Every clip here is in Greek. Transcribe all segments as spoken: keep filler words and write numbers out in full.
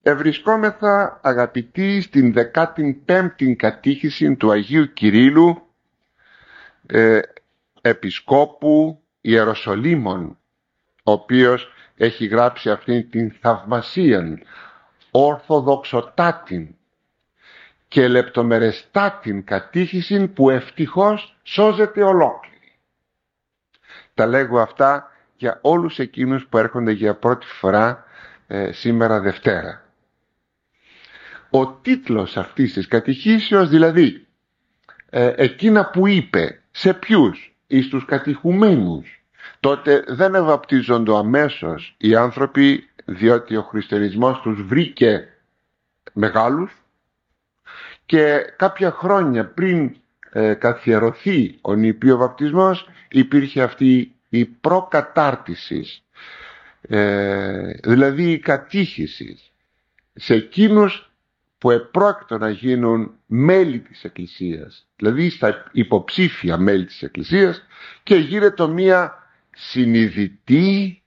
Ευρισκόμεθα, αγαπητοί, στην δεκάτη πέμπτη κατήχηση του Αγίου Κυρίλλου, ε, Επισκόπου Ιεροσολύμων, ο οποίος έχει γράψει αυτήν την θαυμασίαν, ορθοδοξοτάτην και λεπτομερεστάτην κατήχηση που ευτυχώς σώζεται ολόκληρη. Τα λέγω αυτά για όλους εκείνους που έρχονται για πρώτη φορά ε, σήμερα Δευτέρα. Ο τίτλος αυτής της κατηχήσεως, δηλαδή ε, εκείνα που είπε σε ποιους, εις τους κατηχουμένους, τότε δεν ευαπτίζονται αμέσως οι άνθρωποι, διότι ο χριστιανισμός τους βρήκε μεγάλους και κάποια χρόνια πριν ε, καθιερωθεί ο νηπίο βαπτισμός υπήρχε αυτή η προκατάρτιση, ε, δηλαδή η κατήχηση σε εκείνους που επρόκειτο να γίνουν μέλη της Εκκλησίας, δηλαδή στα υποψήφια μέλη της Εκκλησίας, και γίνεται μία συνειδητή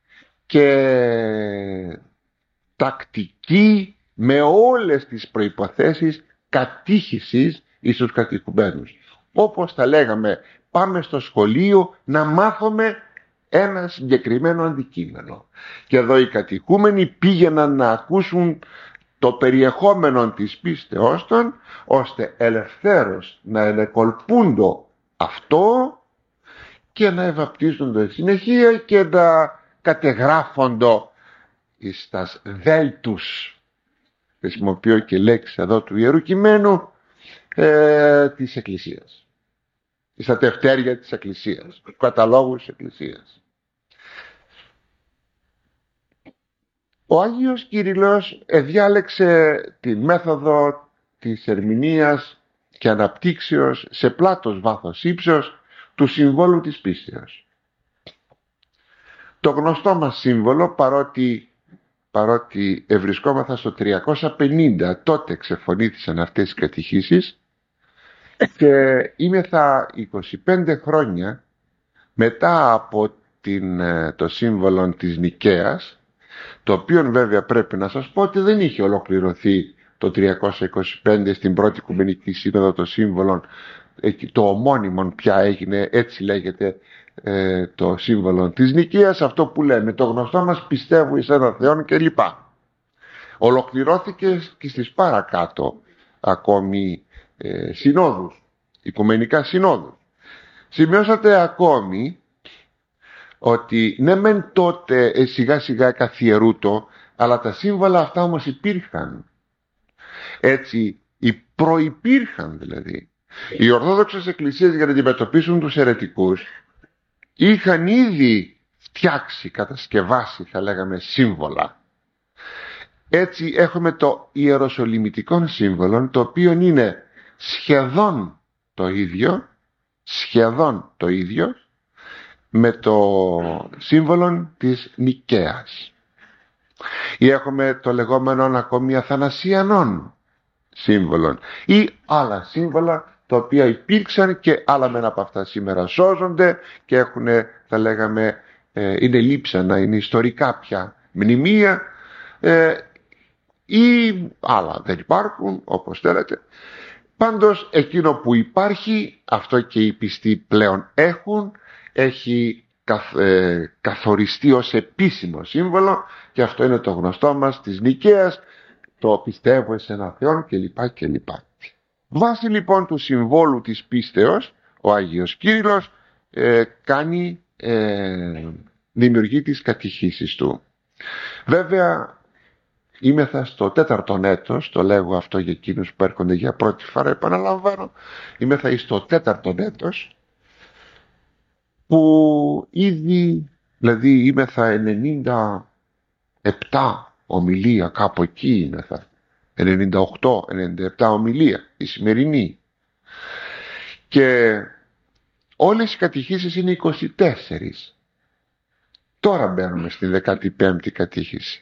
και τακτική, με όλες τις προϋποθέσεις, κατήχησης εις τους κατηχουμένους. Όπως τα λέγαμε, πάμε στο σχολείο να μάθουμε ένα συγκεκριμένο αντικείμενο. Και εδώ οι κατηχούμενοι πήγαιναν να ακούσουν το περιεχόμενο της πίστεώς των, ώστε ελευθέρως να ενεκολπούντο αυτό και να ευαπτίζονται συνεχεία και να κατεγράφοντο εις τας δέλτους, χρησιμοποιώ και λέξη εδώ του Ιερού Κειμένου, ε, της Εκκλησίας, στα τευτέρια της Εκκλησίας, του καταλόγου της Εκκλησίας. Ο Άγιος Κυριλός εδιάλεξε τη μέθοδο της ερμηνείας και αναπτύξεως σε πλάτος βάθος ύψος του συμβόλου της πίστεως. Το γνωστό μας σύμβολο, παρότι, παρότι ευρισκόμαθα στο τριακόσια πενήντα, τότε ξεφωνήθησαν αυτές οι κατηχήσεις, και είμεθα είκοσι πέντε χρόνια μετά από την, το σύμβολο της Νικαίας, το οποίο βέβαια πρέπει να σας πω ότι δεν είχε ολοκληρωθεί το τριακόσια είκοσι πέντε στην πρώτη Οικουμενική Σύνοδο το σύμβολο, το ομώνυμο πια έγινε, έτσι λέγεται, ε, το σύμβολο της Νικαίας, αυτό που λέμε το γνωστό μας πιστεύω εις έναν Θεόν κλπ. Ολοκληρώθηκε και στις παρακάτω ακόμη ε, συνόδους, οικουμενικά συνόδους. Σημειώσατε ακόμη ότι ναι μεν τότε ε, σιγά σιγά καθιερούτο, αλλά τα σύμβολα αυτά όμως υπήρχαν. Έτσι, οι προϋπήρχαν δηλαδή. Οι Ορθόδοξες Εκκλησίες, για να αντιμετωπίσουν τους αιρετικούς, είχαν ήδη φτιάξει, κατασκευάσει, θα λέγαμε, σύμβολα. Έτσι έχουμε το Ιεροσολυμητικό σύμβολο, το οποίο είναι σχεδόν το ίδιο, σχεδόν το ίδιο, με το σύμβολο της Νικαίας. Ή έχουμε το λεγόμενο ακόμη αθανασιανών σύμβολων ή άλλα σύμβολα τα οποία υπήρξαν και άλλα μεν από αυτά σήμερα σώζονται και έχουν, θα λέγαμε, ε, είναι λείψανα, είναι ιστορικά πια μνημεία, ε, ή άλλα δεν υπάρχουν, όπως θέλετε. Πάντως εκείνο που υπάρχει, αυτό και οι πιστοί πλέον έχουν, έχει καθ, ε, καθοριστεί ως επίσημο σύμβολο, και αυτό είναι το γνωστό μας της Νικαίας, το πιστεύω σε έναν Θεόν κλπ. κλπ. Βάσει λοιπόν του συμβόλου της πίστεως, ο Άγιος Κύριλος ε, κάνει, ε, δημιουργεί τις κατηχήσεις του. Βέβαια είμεθα στο τέταρτον έτος, το λέγω αυτό για εκείνους που έρχονται για πρώτη φορά, επαναλαμβάνω, είμεθα στο τέταρτον έτος, που ήδη, δηλαδή είμεθα ενενήντα επτά ομιλία, κάπου εκεί είμεθα, ενενήντα οκτώ ενενήντα επτά ομιλία, η σημερινή. Και όλες οι κατηχήσεις είναι είκοσι τέσσερα. Τώρα μπαίνουμε στην δεκάτη πέμπτη κατήχηση.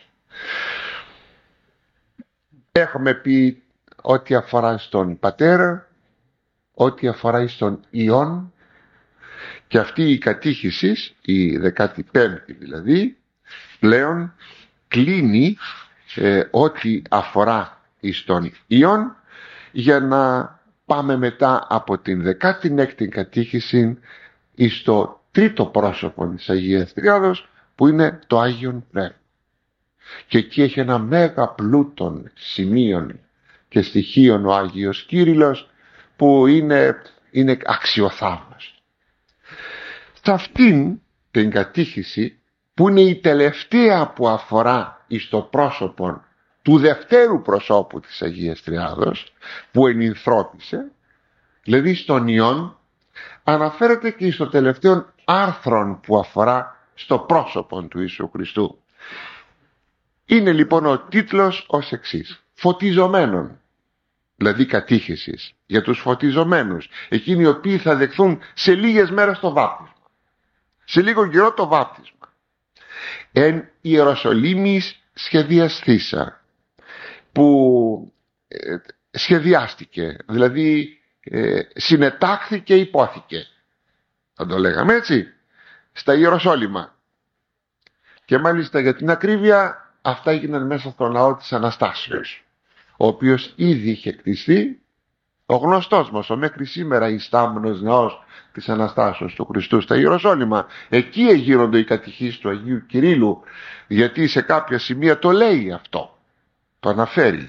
Έχουμε πει ό,τι αφορά στον Πατέρα, ό,τι αφορά στον Υιόν, και αυτή η κατήχηση, η δεκάτη πέμπτη δηλαδή, πλέον κλείνει ε, ό,τι αφορά εις τον Υιόν, για να πάμε μετά από την δεκάτη έκτη κατήχηση εις το τρίτο πρόσωπο της Αγίας Τριάδος, που είναι το Άγιον Πνεύμα. Και εκεί έχει ένα μέγα πλούτον σημείων και στοιχείων ο Άγιος Κύριλλος, που είναι, είναι αξιοθαύμαστο. Σε αυτήν την κατήχηση, που είναι η τελευταία που αφορά εις το πρόσωπο του δευτέρου προσώπου της Αγίας Τριάδος, που ενυνθρώπισε, δηλαδή στον Υιόν, αναφέρεται και στο τελευταίο άρθρο που αφορά στο πρόσωπο του Ιησού Χριστού. Είναι λοιπόν ο τίτλος ως εξής: φωτιζομένων, δηλαδή κατήχησης για τους φωτιζομένους, εκείνοι οι οποίοι θα δεχθούν σε λίγες μέρες το βάπτισμα, σε λίγο καιρό το βάπτισμα. Εν Ιεροσολύμης σχεδιαστήσα, που ε, σχεδιάστηκε, δηλαδή ε, συνετάχθηκε, υπόθηκε, θα το λέγαμε έτσι, στα Ιεροσόλυμα. Και μάλιστα για την ακρίβεια, αυτά έγιναν μέσα στο ναό της Αναστάσεως, ο οποίος ήδη είχε κτιστεί, ο γνωστός μας, ο μέχρι σήμερα ιστάμενος ναός της Αναστάσεως του Χριστού στα Ιεροσόλυμα. Εκεί εγείρονται οι κατηχήσεις του Αγίου Κυρίλλου, γιατί σε κάποια σημεία το λέει αυτό, το αναφέρει.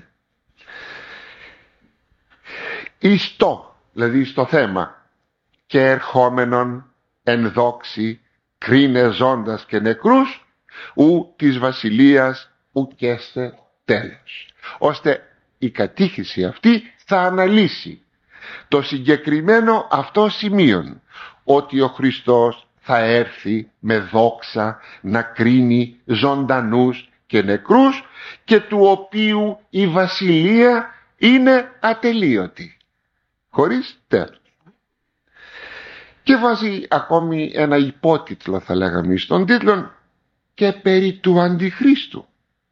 Ιστό, δηλαδή στο θέμα, και ερχόμενον εν δόξη κρίνε ζώντας και νεκρούς, ου της βασιλείας ουκέστε τέλος. Ώστε η κατήχηση αυτή θα αναλύσει το συγκεκριμένο αυτό σημείο, ότι ο Χριστός θα έρθει με δόξα να κρίνει ζωντανούς και νεκρούς, και του οποίου η βασιλεία είναι ατελείωτη, χωρίς τέλος. Και βάζει ακόμη ένα υπότιτλο, θα λέγαμε, στον τίτλο, και περί του Αντιχρίστου.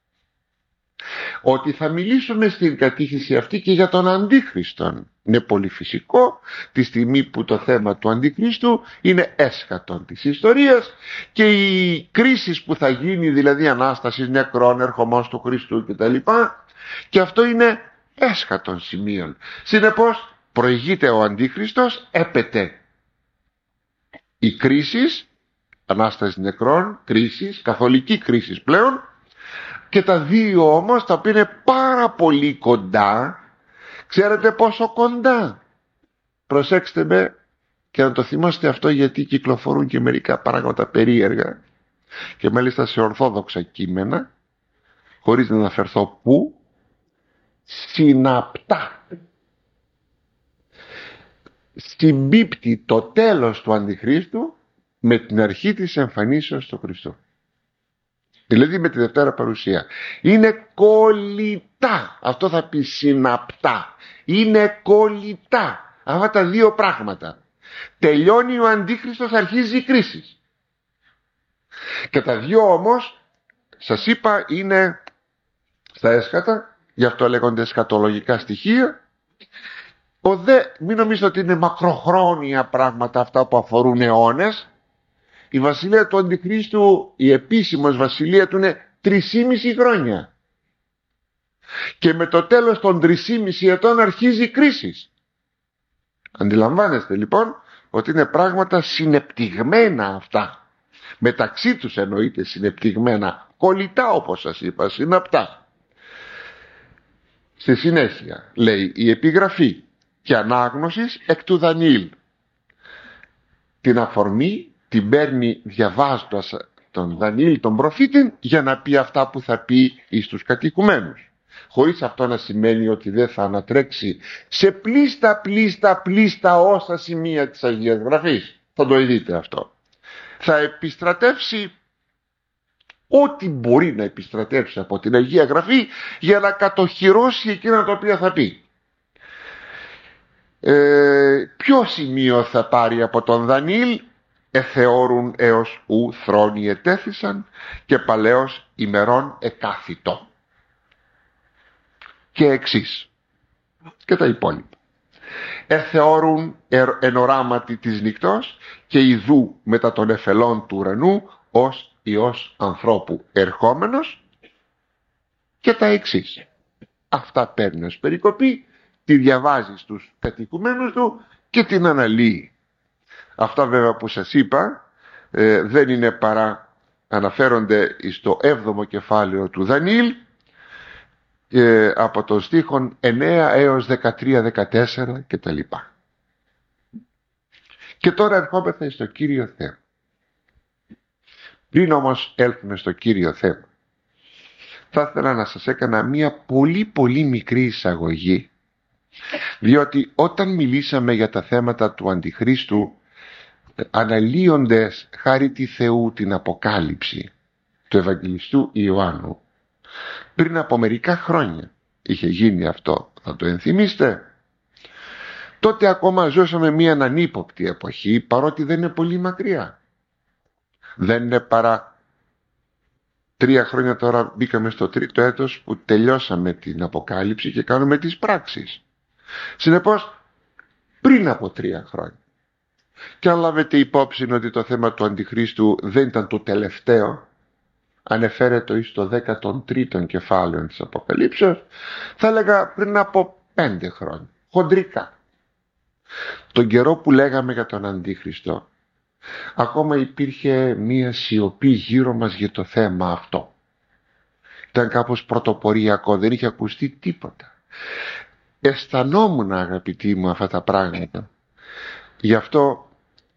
Ότι θα μιλήσουμε στην κατήχηση αυτή και για τον Αντίχριστον. Είναι πολύ φυσικό, τη στιγμή που το θέμα του Αντιχρίστου είναι έσχατον της ιστορίας, και οι κρίσεις που θα γίνει, δηλαδή Ανάστασης νεκρών, ερχομός του Χριστού κτλ. Και αυτό είναι έσχατον σημείων. Συνεπώς προηγείται ο Αντίχριστος, έπεται οι κρίσεις, Ανάσταση νεκρών, κρίσεις, καθολική κρίση πλέον, και τα δύο όμως τα οποία είναι πάρα πολύ κοντά. Ξέρετε πόσο κοντά? Προσέξτε με και να το θυμάστε αυτό, γιατί κυκλοφορούν και μερικά πράγματα περίεργα, και μάλιστα σε ορθόδοξα κείμενα, χωρίς να αναφερθώ πού, συναπτά συμπίπτει το τέλος του Αντιχρίστου με την αρχή της εμφανίσεως του Χριστού, δηλαδή με τη Δευτέρα Παρουσία. Είναι κολλητά, αυτό θα πει συναπτά, είναι κολλητά αυτά τα δύο πράγματα. Τελειώνει ο Αντίχριστος, αρχίζει η κρίση, και τα δύο όμως σας είπα είναι στα έσχατα, γι' αυτό λέγονται εσχατολογικά στοιχεία. Ο δε, μην νομίζετε ότι είναι μακροχρόνια πράγματα αυτά που αφορούν αιώνες. Η βασιλεία του Αντιχρίστου, η επίσημος βασιλεία του, είναι τρισήμιση χρόνια. Και με το τέλος των τρισήμιση ετών αρχίζει η κρίση. Αντιλαμβάνεστε λοιπόν ότι είναι πράγματα συνεπτυγμένα αυτά. Μεταξύ τους εννοείται συνεπτυγμένα, κολλητά όπως σας είπα, συναπτά. Στη συνέχεια λέει η επιγραφή και ανάγνωσης εκ του Δανιήλ. Την αφορμή την παίρνει διαβάζοντας τον Δανιήλ τον προφήτη, για να πει αυτά που θα πει εις τους κατοικουμένους, χωρίς αυτό να σημαίνει ότι δεν θα ανατρέξει σε πλήστα πλήστα πλήστα όσα σημεία της Αγίας Γραφής. Θα το δείτε αυτό. Θα επιστρατεύσει ό,τι μπορεί να επιστρατεύσει από την Αγία Γραφή, για να κατοχυρώσει εκείνα τα οποία θα πει. Ε, ποιο σημείο θα πάρει από τον Δανιήλ? Εθεώρουν έως ου θρόνοι ετέθησαν, και παλαιός ημερών εκάθητο. Και εξής, και τα υπόλοιπα. Εθεώρουν εν οράματι της νυχτός, και ιδού μετά των εφελών του ουρανού ως Υιός ανθρώπου ερχόμενος, και τα εξής. Αυτά παίρνει ως περικοπή, τη διαβάζει στους κατοικουμένους του και την αναλύει. Αυτά βέβαια που σας είπα ε, δεν είναι παρά, αναφέρονται στο έβδομο κεφάλαιο του Δανιήλ, ε, από το στίχον εννέα έως δεκατρία δεκατέσσερα κτλ. Και τώρα ερχόμεθα στο κύριο θέμα. Πριν όμως έλθουμε στο κύριο θέμα, θα ήθελα να σας έκανα μία πολύ πολύ μικρή εισαγωγή, διότι όταν μιλήσαμε για τα θέματα του Αντιχρίστου, αναλύοντας χάρη τη Θεού την Αποκάλυψη του Ευαγγελιστού Ιωάννου, πριν από μερικά χρόνια είχε γίνει αυτό, θα το ενθυμίστε. Τότε ακόμα ζούσαμε μία ανύποπτη εποχή, παρότι δεν είναι πολύ μακριά. Δεν είναι παρά τρία χρόνια τώρα, μπήκαμε στο τρίτο έτος που τελειώσαμε την Αποκάλυψη και κάνουμε τις πράξεις. Συνεπώς πριν από τρία χρόνια. Και αν λάβετε υπόψη ότι το θέμα του Αντιχρίστου δεν ήταν το τελευταίο, ανεφέρεται εις το δέκατο τρίτο κεφάλαιο της Αποκαλύψεως, θα έλεγα πριν από πέντε χρόνια, χοντρικά. Τον καιρό που λέγαμε για τον Αντίχριστο, ακόμα υπήρχε μία σιωπή γύρω μας για το θέμα αυτό. Ήταν κάπως πρωτοποριακό, δεν είχε ακουστεί τίποτα. Αισθανόμουν, αγαπητοί μου, αυτά τα πράγματα. Γι' αυτό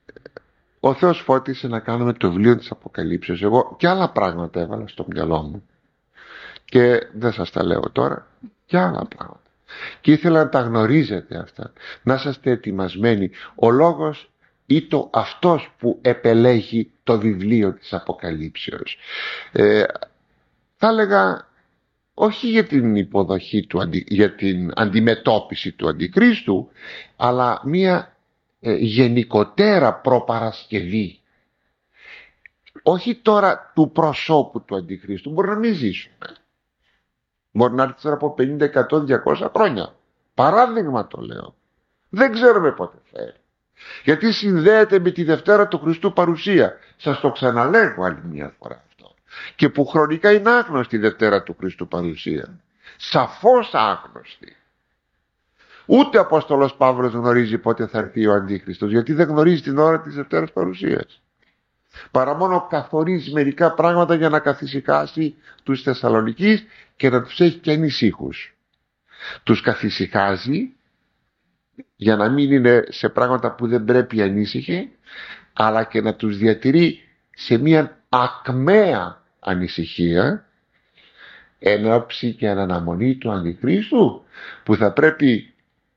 ο Θεός φώτισε να κάνουμε το βιβλίο της Αποκαλύψεως. Εγώ και άλλα πράγματα έβαλα στο μυαλό μου και δεν σας τα λέω τώρα, και άλλα πράγματα. Και ήθελα να τα γνωρίζετε αυτά, να είσαστε ετοιμασμένοι. Ο λόγος ή το αυτός που επελέγει το βιβλίο της Αποκαλύψεως. Ε, θα έλεγα όχι για την υποδοχή του, για την αντιμετώπιση του Αντιχρίστου, αλλά μία ε, γενικότερα προπαρασκευή. Όχι τώρα του προσώπου του Αντιχρίστου, μπορεί να μην ζήσουμε. Μπορεί να έρθει τώρα από πενήντα, εκατό, διακόσια χρόνια. Παράδειγμα το λέω. Δεν ξέρουμε πότε θα έρθει. Γιατί συνδέεται με τη Δευτέρα του Χριστού παρουσία. Σας το ξαναλέγω άλλη μια φορά αυτό. Και που χρονικά είναι άγνωστη η Δευτέρα του Χριστού παρουσία. Σαφώς άγνωστη. Ούτε ο Απόστολος Παύλος γνωρίζει πότε θα έρθει ο Αντίχριστος, γιατί δεν γνωρίζει την ώρα της Δευτέρας παρουσίας. Παρά μόνο καθορίζει μερικά πράγματα για να καθησυχάσει τους Θεσσαλονικείς και να τους έχει και ανησύχους. Τους καθησυχάζει για να μην είναι σε πράγματα που δεν πρέπει ανήσυχοι, αλλά και να τους διατηρεί σε μια ακμαία ανησυχία εν ώψη και εν αναμονή του Αντιχρίστου, που θα πρέπει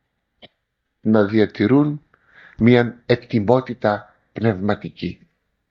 να διατηρούν μια ετοιμότητα πνευματική.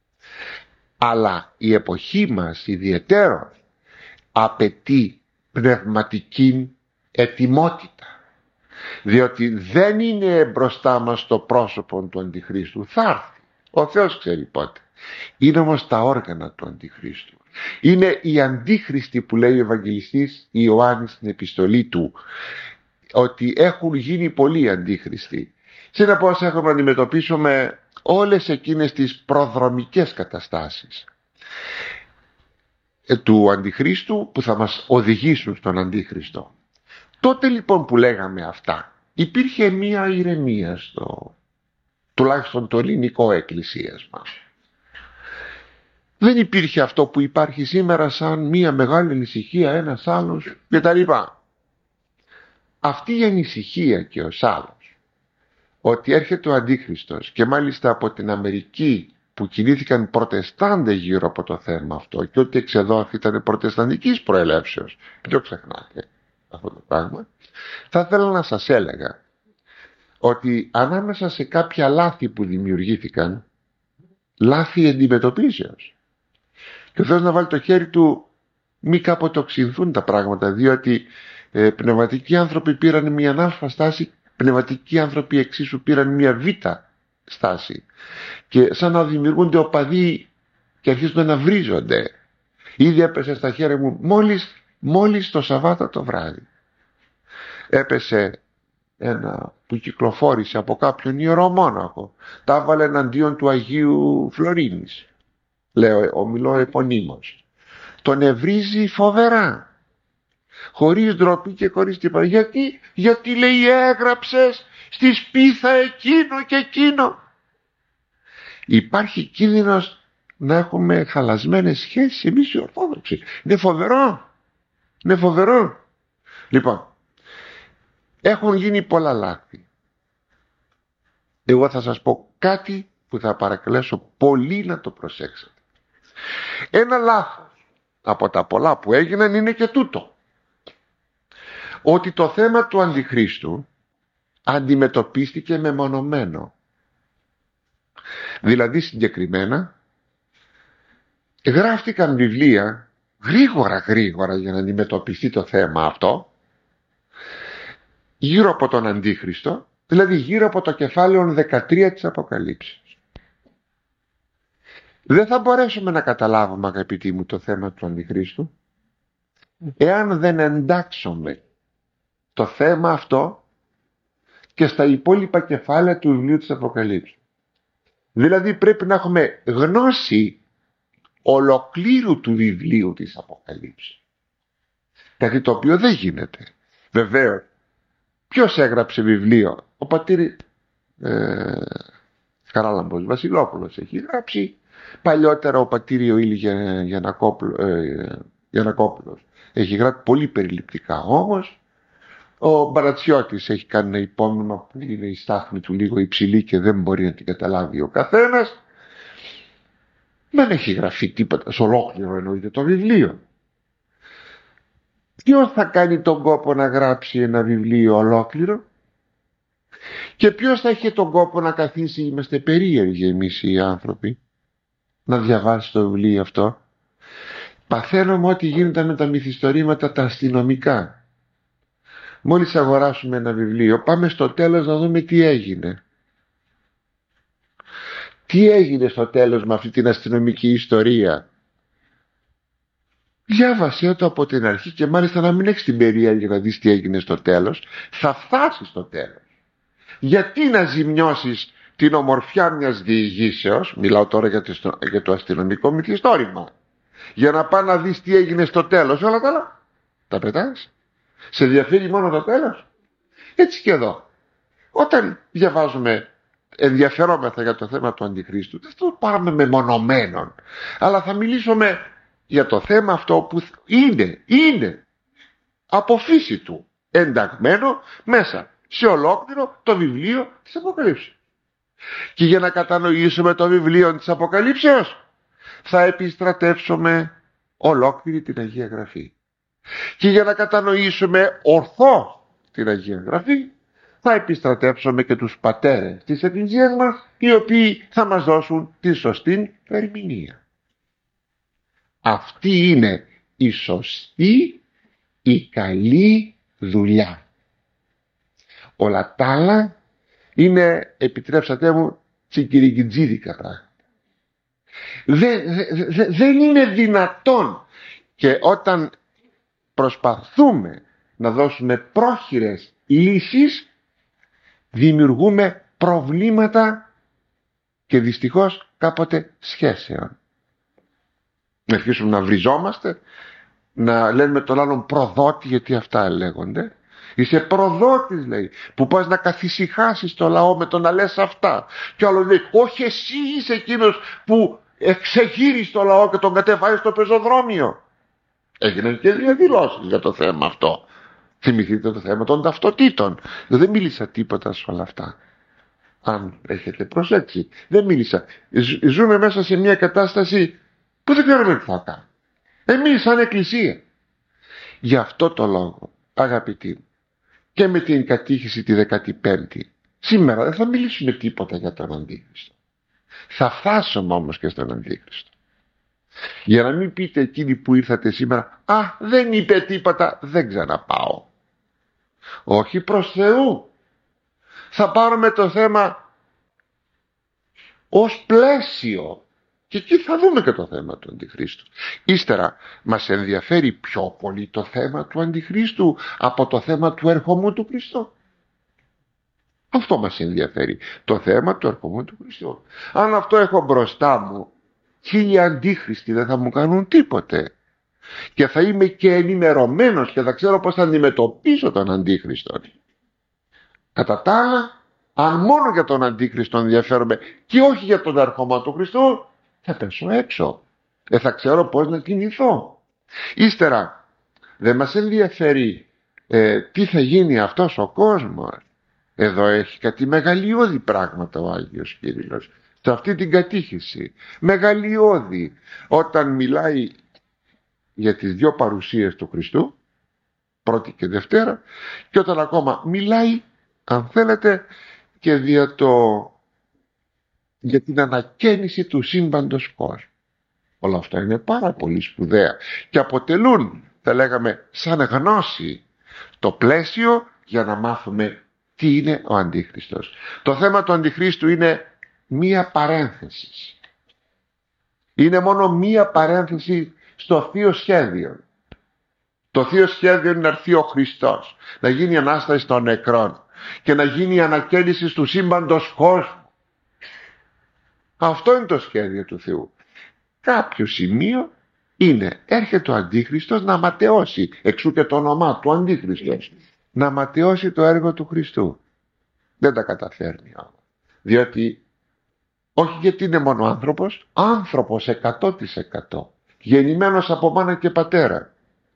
Αλλά η εποχή μας ιδιαιτέρως απαιτεί πνευματική ετοιμότητα, διότι δεν είναι μπροστά μας το πρόσωπο του Αντιχρίστου. Θα έρθει, ο Θεός ξέρει πότε. Είναι όμως τα όργανα του Αντιχρίστου. Είναι οι αντίχριστοι που λέει ο Ευαγγελιστής Ιωάννης στην επιστολή του, ότι έχουν γίνει πολλοί αντίχριστοι. Συνεπώς έχουμε να αντιμετωπίσουμε όλες εκείνες τις προδρομικές καταστάσεις του Αντιχρίστου που θα μας οδηγήσουν στον Αντίχριστο. Τότε λοιπόν που λέγαμε αυτά, υπήρχε μία ηρεμία στο, τουλάχιστον το ελληνικό εκκλησίασμα. Δεν υπήρχε αυτό που υπάρχει σήμερα σαν μία μεγάλη ανησυχία, ένας άλλος κτλ. Αυτή η ανησυχία και ως άλλος, ότι έρχεται ο Αντίχριστος, και μάλιστα από την Αμερική που κινήθηκαν προτεστάντες γύρω από το θέμα αυτό, και ότι εξεδόθη ήταν προτεσταντικής προελεύσεως, μην το ξεχνάτε αυτό το πράγμα, θα ήθελα να σας έλεγα ότι ανάμεσα σε κάποια λάθη που δημιουργήθηκαν, λάθη αντιμετωπίσεως, και ο Θεός να βάλει το χέρι του μη κάποτε οξυνθούν τα πράγματα, διότι ε, πνευματικοί άνθρωποι πήραν μια αλφα στάση, πνευματικοί άνθρωποι εξίσου πήραν μια β στάση, και σαν να δημιουργούνται οπαδοί και αρχίζουν να βρίζονται. Ήδη έπεσε στα χέρια μου μόλις, μόλις το Σαββάτο το βράδυ. Έπεσε ένα που κυκλοφόρησε από κάποιον ιερομόναχο, τα έβαλε εναντίον του Αγίου Φλωρίνης, λέω, ομιλώ επωνύμως. Τον ευρίζει φοβερά. χωρίς ντροπή και χωρίς τίποτα. Γιατί, γιατί λέει έγραψες στη σπίθα εκείνο και εκείνο. Υπάρχει κίνδυνος να έχουμε χαλασμένες σχέσεις εμείς οι Ορθόδοξοι. Είναι φοβερό. Είναι φοβερό. Λοιπόν, έχουν γίνει πολλά λάθη. Εγώ θα σας πω κάτι που θα παρακαλέσω πολύ να το προσέξετε. Ένα λάθος από τα πολλά που έγιναν είναι και τούτο. Ότι το θέμα του Αντιχρίστου αντιμετωπίστηκε μεμονωμένο. Δηλαδή συγκεκριμένα γράφτηκαν βιβλία γρήγορα γρήγορα για να αντιμετωπιστεί το θέμα αυτό γύρω από τον Αντίχριστο, δηλαδή γύρω από το κεφάλαιο δεκατρία της Αποκαλύψεως. Δεν θα μπορέσουμε να καταλάβουμε, αγαπητοί μου, το θέμα του Αντιχρίστου εάν δεν εντάξουμε το θέμα αυτό και στα υπόλοιπα κεφάλαια του βιβλίου της Αποκαλύψεως. Δηλαδή πρέπει να έχουμε γνώση ολοκλήρου του βιβλίου της Αποκαλύψεως. Κάτι το οποίο δεν γίνεται. Βεβαίως, ποιος έγραψε βιβλίο? Ο πατήρ ε, Χαράλαμπος Βασιλόπουλος έχει γράψει. Παλιότερα ο πατήρ Ιωήλ Γιαννακόπουλος έχει γράψει πολύ περιληπτικά. Όμως ο Μπαρατσιώτης έχει κάνει ένα υπόμνημα που είναι η στάθμη του λίγο υψηλή και δεν μπορεί να την καταλάβει ο καθένας. Δεν έχει γραφεί τίποτα σε ολόκληρο, εννοείται, το βιβλίο. Ποιος θα κάνει τον κόπο να γράψει ένα βιβλίο ολόκληρο? Και ποιος θα έχει τον κόπο να καθίσει? Είμαστε περίεργοι εμείς οι άνθρωποι να διαβάσει το βιβλίο αυτό. Παθαίνουμε ό,τι γίνεται με τα μυθιστορήματα τα αστυνομικά. Μόλις αγοράσουμε ένα βιβλίο, πάμε στο τέλος να δούμε τι έγινε. Τι έγινε στο τέλος με αυτή την αστυνομική ιστορία? Διάβασέ το από την αρχή και μάλιστα να μην έχεις την περιέργεια να δεις τι έγινε στο τέλος. Θα φτάσεις στο τέλος. Γιατί να ζημιώσεις την ομορφιά μιας διηγήσεως? Μιλάω τώρα για το, για το αστυνομικό μυθιστόρημα. Για να πά να δεις τι έγινε στο τέλος. Όλα τα άλλα τα πετάς. Σε ενδιαφέρει μόνο το τέλος? Έτσι και εδώ. Όταν διαβάζουμε, ενδιαφερόμεθα για το θέμα του Αντιχρίστου, δεν το πάρουμε μεμονωμένον, αλλά θα μιλήσουμε για το θέμα αυτό που είναι, είναι από φύση του ενταγμένο μέσα σε ολόκληρο το βιβλίο της Αποκαλύψεως. Και για να κατανοήσουμε το βιβλίο της Αποκαλύψεως θα επιστρατεύσουμε ολόκληρη την Αγία Γραφή. Και για να κατανοήσουμε ορθώς την Αγία Γραφή θα επιστρατεύσουμε και τους πατέρες της Εκκλησίας μας, οι οποίοι θα μας δώσουν τη σωστή ερμηνεία. Αυτή είναι η σωστή, η καλή δουλειά. Όλα τα άλλα είναι, επιτρέψατε μου, τσικυρικιτζίδικα πράγματα. Δεν, δε, δεν είναι δυνατόν. Και όταν προσπαθούμε να δώσουμε πρόχειρες λύσεις, δημιουργούμε προβλήματα και δυστυχώς κάποτε σχέσεων. Να αρχίσουμε να βριζόμαστε, να λέμε τον άλλον προδότη, γιατί αυτά λέγονται. Είσαι προδότης, λέει, που πας να καθησυχάσεις το λαό με το να λες αυτά. Και άλλο λέει, όχι, εσύ είσαι εκείνος που εξεγείρεις το λαό και τον κατεβάζεις στο πεζοδρόμιο. Έγιναν και διαδηλώσεις για το θέμα αυτό. Θυμηθείτε το θέμα των ταυτοτήτων. Δεν μίλησα τίποτα σε όλα αυτά. Αν έχετε προσέξει, δεν μίλησα. Ζούμε μέσα σε μια κατάσταση που δεν ξέρουμε τι θα κάνουμε. Εμείς σαν Εκκλησία. Γι' αυτό το λόγο, αγαπητοί μου, και με την κατήχηση τη δεκαπέμπτη, σήμερα δεν θα μιλήσουμε τίποτα για τον Αντίχριστο. Θα φτάσουμε όμως και στον Αντίχριστο. Για να μην πείτε εκείνοι που ήρθατε σήμερα, α, δεν είπε τίποτα, δεν ξαναπάω. Όχι, προς Θεού. Θα πάρουμε το θέμα ως πλαίσιο και εκεί θα δούμε και το θέμα του Αντιχρίστου. Ύστερα μας ενδιαφέρει πιο πολύ το θέμα του Αντιχρίστου από το θέμα του ερχομού του Χριστού. Αυτό μας ενδιαφέρει, το θέμα του ερχομού του Χριστού. Αν αυτό έχω μπροστά μου, χίλια αντίχριστοι δεν θα μου κάνουν τίποτε. και θα είμαι και ενημερωμένος και θα ξέρω πώς θα αντιμετωπίσω τον Αντίχριστο. Κατά τα άλλα, αν μόνο για τον Αντίχριστο ενδιαφέρομαι και όχι για τον ερχομό του Χριστού, θα πέσω έξω. Δεν θα ξέρω πώς να κινηθώ. Ύστερα, δεν μας ενδιαφέρει ε, τι θα γίνει αυτός ο κόσμος. Εδώ έχει κάτι μεγαλειώδη πράγματα ο Άγιος Κύριλλος σε αυτή την κατήχηση. Μεγαλειώδη όταν μιλάει για τις δύο παρουσίες του Χριστού, πρώτη και δευτέρα, και όταν ακόμα μιλάει, αν θέλετε, και για, το, για την ανακαίνιση του σύμπαντος κόσμου. Όλα αυτά είναι πάρα πολύ σπουδαία και αποτελούν, θα λέγαμε, σαν γνώση το πλαίσιο για να μάθουμε τι είναι ο Αντίχριστος. Το θέμα του Αντιχρίστου είναι μία παρένθεση. Είναι μόνο μία παρένθεση στο θείο σχέδιο. Το θείο σχέδιο είναι να έρθει ο Χριστός, να γίνει η Ανάσταση των νεκρών και να γίνει η ανακαίνιση του σύμπαντος κόσμου. Αυτό είναι το σχέδιο του Θεού. Κάποιο σημείο είναι, έρχεται ο Αντίχριστος να ματαιώσει, εξού και το όνομά του Αντίχριστος, να ματαιώσει το έργο του Χριστού. Δεν τα καταφέρνει όμως, διότι όχι γιατί είναι μόνο άνθρωπος, άνθρωπος εκατό τοις εκατό, γεννημένος από μάνα και πατέρα,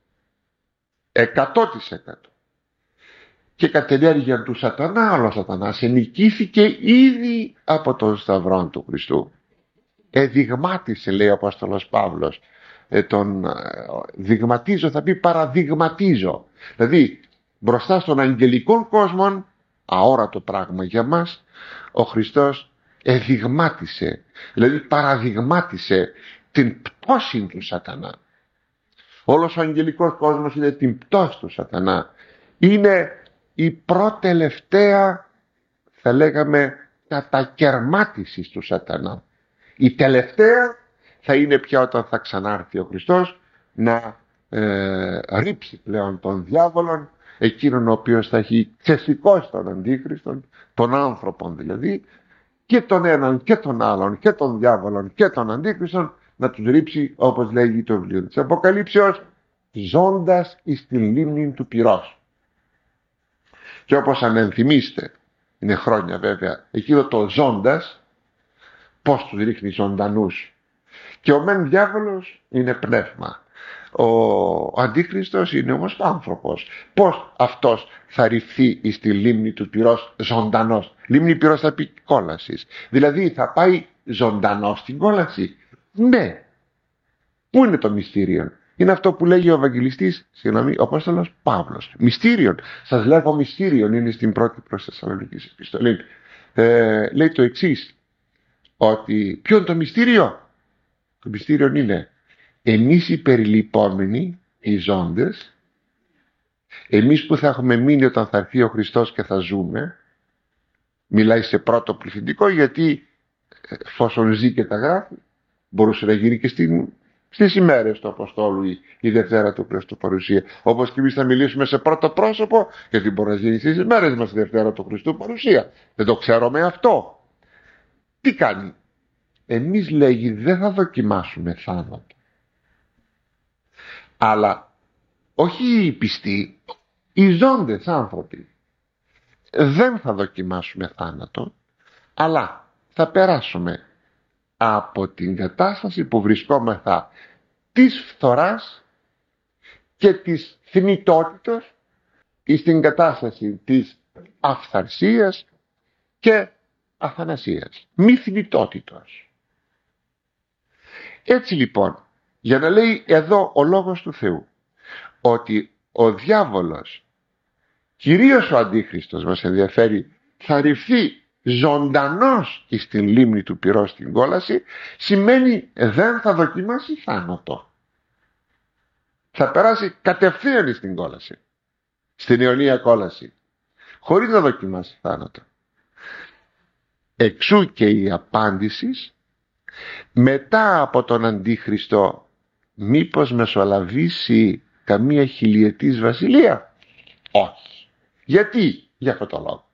εκατό τοις εκατό, και κατ' ενέργεια του σατανά, ο σατανάς ενικήθηκε ήδη από τον σταυρό του Χριστού. Εδειγμάτισε, λέει ο Απόστολος Παύλος, ε, τον ε, δειγματίζω, θα πει παραδειγματίζω, δηλαδή μπροστά στον αγγελικό κόσμο, αόρατο πράγμα για μας, ο Χριστός εδειγμάτισε, δηλαδή παραδειγμάτισε την πτώση του σατανά. Όλος ο αγγελικός κόσμος είναι την πτώση του σατανά. Είναι η προτελευταία, θα λέγαμε, κατακερμάτιση του σατανά. Η τελευταία θα είναι πια όταν θα ξανάρθει ο Χριστός να ε, ρίψει πλέον τον διάβολον, εκείνον ο οποίος θα έχει ξεσηκώσει τον Αντίχριστον, τον άνθρωπον δηλαδή, και τον έναν και τον άλλον και τον διάβολον και τον Αντίχριστον, να τους ρίψει, όπως λέγει το βιβλίο της Αποκαλύψεως, ζώντας εις την λίμνη του πυρός. Και όπως αν ενθυμίστε, είναι χρόνια βέβαια, εκείνο το ζώντας, πώς τους ρίχνει ζωντανούς. Και ο μεν διάβολος είναι πνεύμα. Ο Αντίχριστος είναι όμως άνθρωπος. Πώς αυτός θα ρηφθεί εις τη λίμνη του πυρός ζωντανός? Λίμνη πυρός θα πει κόλασης. Δηλαδή θα πάει ζωντανός στην κόλαση. Ναι. Πού είναι το μυστήριο? Είναι αυτό που λέγει ο Ευαγγελιστής, συγγνώμη, ο Απόστολος Παύλος. Μυστήριον. Σας λέγω μυστήριον, είναι στην πρώτη προς Θεσσαλονικής επιστολή. Ε, λέει το εξής, ότι ποιο είναι το μυστήριο? Το μυστήριο είναι εμείς οι περιλυπόμενοι, οι ζώντες, εμείς που θα έχουμε μείνει όταν θα έρθει ο Χριστός και θα ζούμε, μιλάει σε πρώτο πληθυντικό, γιατί εφόσον ζει και τα γράφει, μπορούσε να γίνει και στην, στις ημέρες του Αποστόλου η, η Δευτέρα του Χριστού παρουσία. Όπως και εμείς θα μιλήσουμε σε πρώτο πρόσωπο, γιατί μπορεί να γίνει στις ημέρες μας η Δευτέρα του Χριστού παρουσία. Δεν το ξέρουμε αυτό. Τι κάνει? Εμείς, λέγει, δεν θα δοκιμάσουμε θάνατο. Αλλά όχι οι πιστοί, οι ζώντες άνθρωποι, δεν θα δοκιμάσουμε θάνατο, αλλά θα περάσουμε από την κατάσταση που βρισκόμεθα της φθοράς και της θνητότητος εις την κατάσταση της αυθαρσίας και αθανασίας, μη θνητότητος. Έτσι λοιπόν, για να λέει εδώ ο Λόγος του Θεού ότι ο διάβολος, κυρίως ο Αντίχριστος μας ενδιαφέρει, θα ρηφθεί ζωντανός στην λίμνη του πυρός στην κόλαση, σημαίνει δεν θα δοκιμάσει θάνατο. Θα περάσει κατευθείαν στην κόλαση, στην αιωνία κόλαση, χωρίς να δοκιμάσει θάνατο. Εξού και η απάντηση μετά από τον Αντίχριστο, μήπως μεσολαβήσει καμία χιλιετής βασιλεία? Όχι. Γιατί? Για αυτό το λόγο.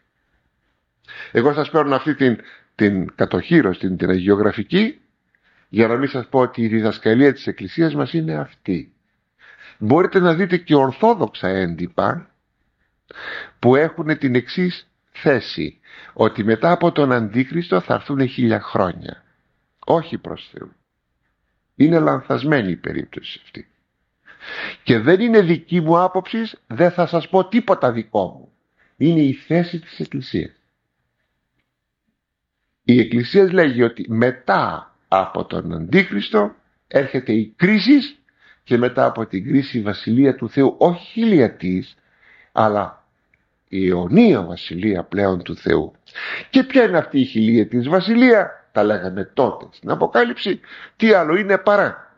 Εγώ σας παίρνω αυτή την, την κατοχήρωση, την, την αγιογραφική, Για να μην σας πω ότι η διδασκαλία της Εκκλησίας μας είναι αυτή. Μπορείτε να δείτε και ορθόδοξα έντυπα που έχουν την εξής θέση, ότι μετά από τον Αντίχριστο θα έρθουν χίλια χρόνια. Όχι προς Θεού. Είναι λανθασμένη η περίπτωση αυτή. Και δεν είναι δική μου άποψη, δεν θα σας πω τίποτα δικό μου. Είναι η θέση της Εκκλησίας. Η Εκκλησία λέγει ότι μετά από τον Αντίχριστο έρχεται η κρίση και μετά από την κρίση η Βασιλεία του Θεού, όχι χιλιατής, αλλά η αιωνία Βασιλεία πλέον του Θεού. Και ποια είναι αυτή η χιλιετής Βασιλεία? Τα λέγαμε τότε στην Αποκάλυψη. Τι άλλο είναι παρά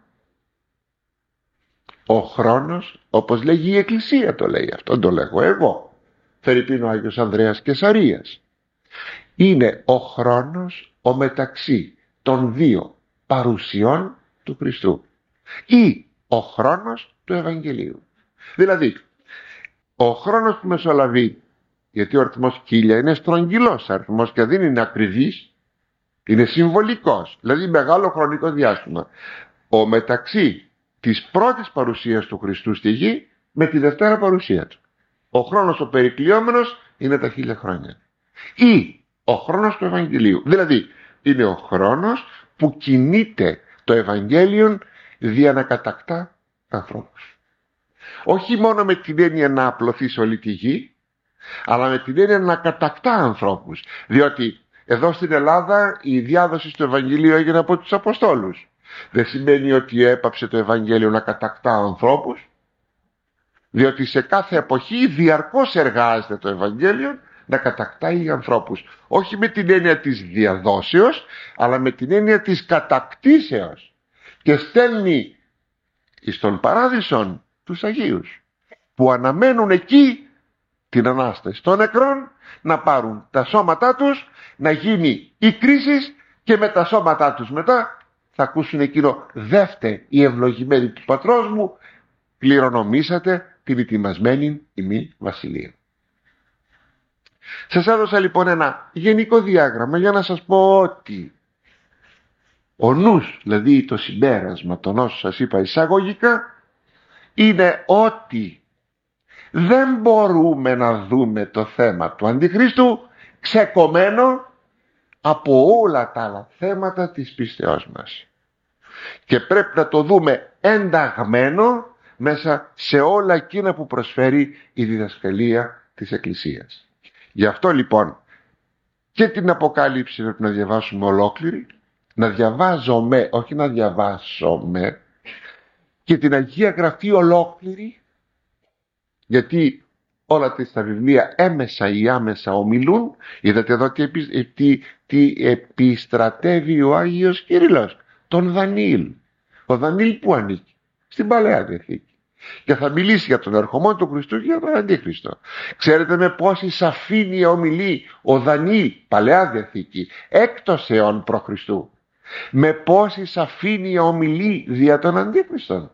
ο χρόνος, όπως λέγει η Εκκλησία, το λέει αυτό, το λέγω εγώ, φερειπίν ο Άγιος Ανδρέας Κεσαρίας. Είναι ο χρόνος ο μεταξύ των δύο παρουσιών του Χριστού ή ο χρόνος του Ευαγγελίου. Δηλαδή ο χρόνος που μεσολαβεί, γιατί ο αριθμός χίλια είναι στρογγυλός αριθμός και δεν είναι ακριβής, είναι συμβολικός, δηλαδή μεγάλο χρονικό διάστημα, ο μεταξύ της πρώτης παρουσίας του Χριστού στη γη με τη δευτέρα παρουσία του. Ο χρόνος ο περικλειόμενος είναι τα χίλια χρόνια ή ο χρόνος του Ευαγγελίου, δηλαδή είναι ο χρόνος που κινείται το Ευαγγέλιο δια να κατακτά ανθρώπους. Όχι μόνο με την έννοια να απλωθεί σε όλη τη γη, αλλά με την έννοια να κατακτά ανθρώπους. Διότι εδώ στην Ελλάδα η διάδοση του Ευαγγελίου έγινε από τους Αποστόλους. Δεν σημαίνει ότι έπαψε το Ευαγγέλιο να κατακτά ανθρώπους, διότι σε κάθε εποχή διαρκώς εργάζεται το Ευαγγέλιο να κατακτάει ανθρώπους. Όχι με την έννοια της διαδόσεως, αλλά με την έννοια της κατακτήσεως. Και στέλνει εις τον παράδεισον τους Αγίους, που αναμένουν εκεί την Ανάσταση των νεκρών, να πάρουν τα σώματά τους, να γίνει η κρίση και με τα σώματά τους μετά θα ακούσουν εκείνο: δεύτε η ευλογημένη του πατρός μου, κληρονομήσατε την ετοιμασμένη ημί βασιλεία. Σας έδωσα λοιπόν ένα γενικό διάγραμμα για να σας πω ότι ο νους, δηλαδή το συμπέρασμα των όσων σας είπα εισαγωγικά, είναι ότι δεν μπορούμε να δούμε το θέμα του Αντιχρίστου ξεκομμένο από όλα τα άλλα θέματα της πίστεώς μας. Και πρέπει να το δούμε ενταγμένο μέσα σε όλα εκείνα που προσφέρει η διδασκαλία της Εκκλησίας. Γι' αυτό λοιπόν και την Αποκάλυψη πρέπει να διαβάσουμε ολόκληρη, να διαβάζουμε, όχι να διαβάσουμε, και την Αγία Γραφή ολόκληρη, γιατί όλα τα βιβλία έμεσα ή άμεσα ομιλούν. Είδατε εδώ τι, επι, τι, τι επιστρατεύει ο Άγιος Κύριλλος, τον Δανιήλ. Ο Δανιήλ που ανήκει? Στην Παλαιά Διαθήκη. Και θα μιλήσει για τον ερχομό του Χριστού και για τον Αντίχριστο. Ξέρετε με πόση σαφήνεια ομιλεί ο Δανιήλ, Παλαιά Διαθήκη, έκτος αιών προ Χριστού. Με πόση σαφήνεια ομιλεί δια τον Αντίχριστον.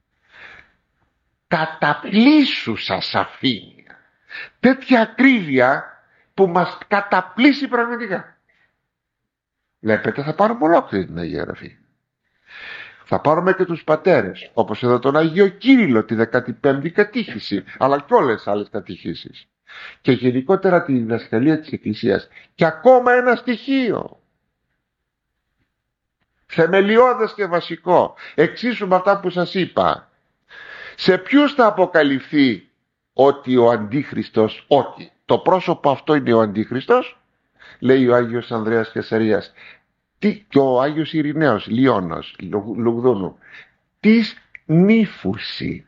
Καταπλήσουσα σαφήνεια, τέτοια ακρίβεια που μας καταπλήσει πραγματικά. Βλέπετε, θα πάρουμε ολόκληρη την Αγία Γραφή. Θα πάρουμε και τους πατέρες, όπως εδώ τον Άγιο Κύριλλο, τη δεκαπέμπτη κατήχηση, αλλά και όλες τις άλλες κατηχήσεις. Και γενικότερα τη διδασκαλία της Εκκλησίας. Και ακόμα ένα στοιχείο, θεμελιώδες και βασικό, εξίσου με αυτά που σας είπα. Σε ποιους θα αποκαλυφθεί ότι ο Αντίχριστος, ότι το πρόσωπο αυτό είναι ο Αντίχριστος? Λέει ο Άγιος Ανδρέας Κεσαρίας, τι, και ο Άγιος Ειρηναίος Λιώνος Λουγδούνου, της νύφουση.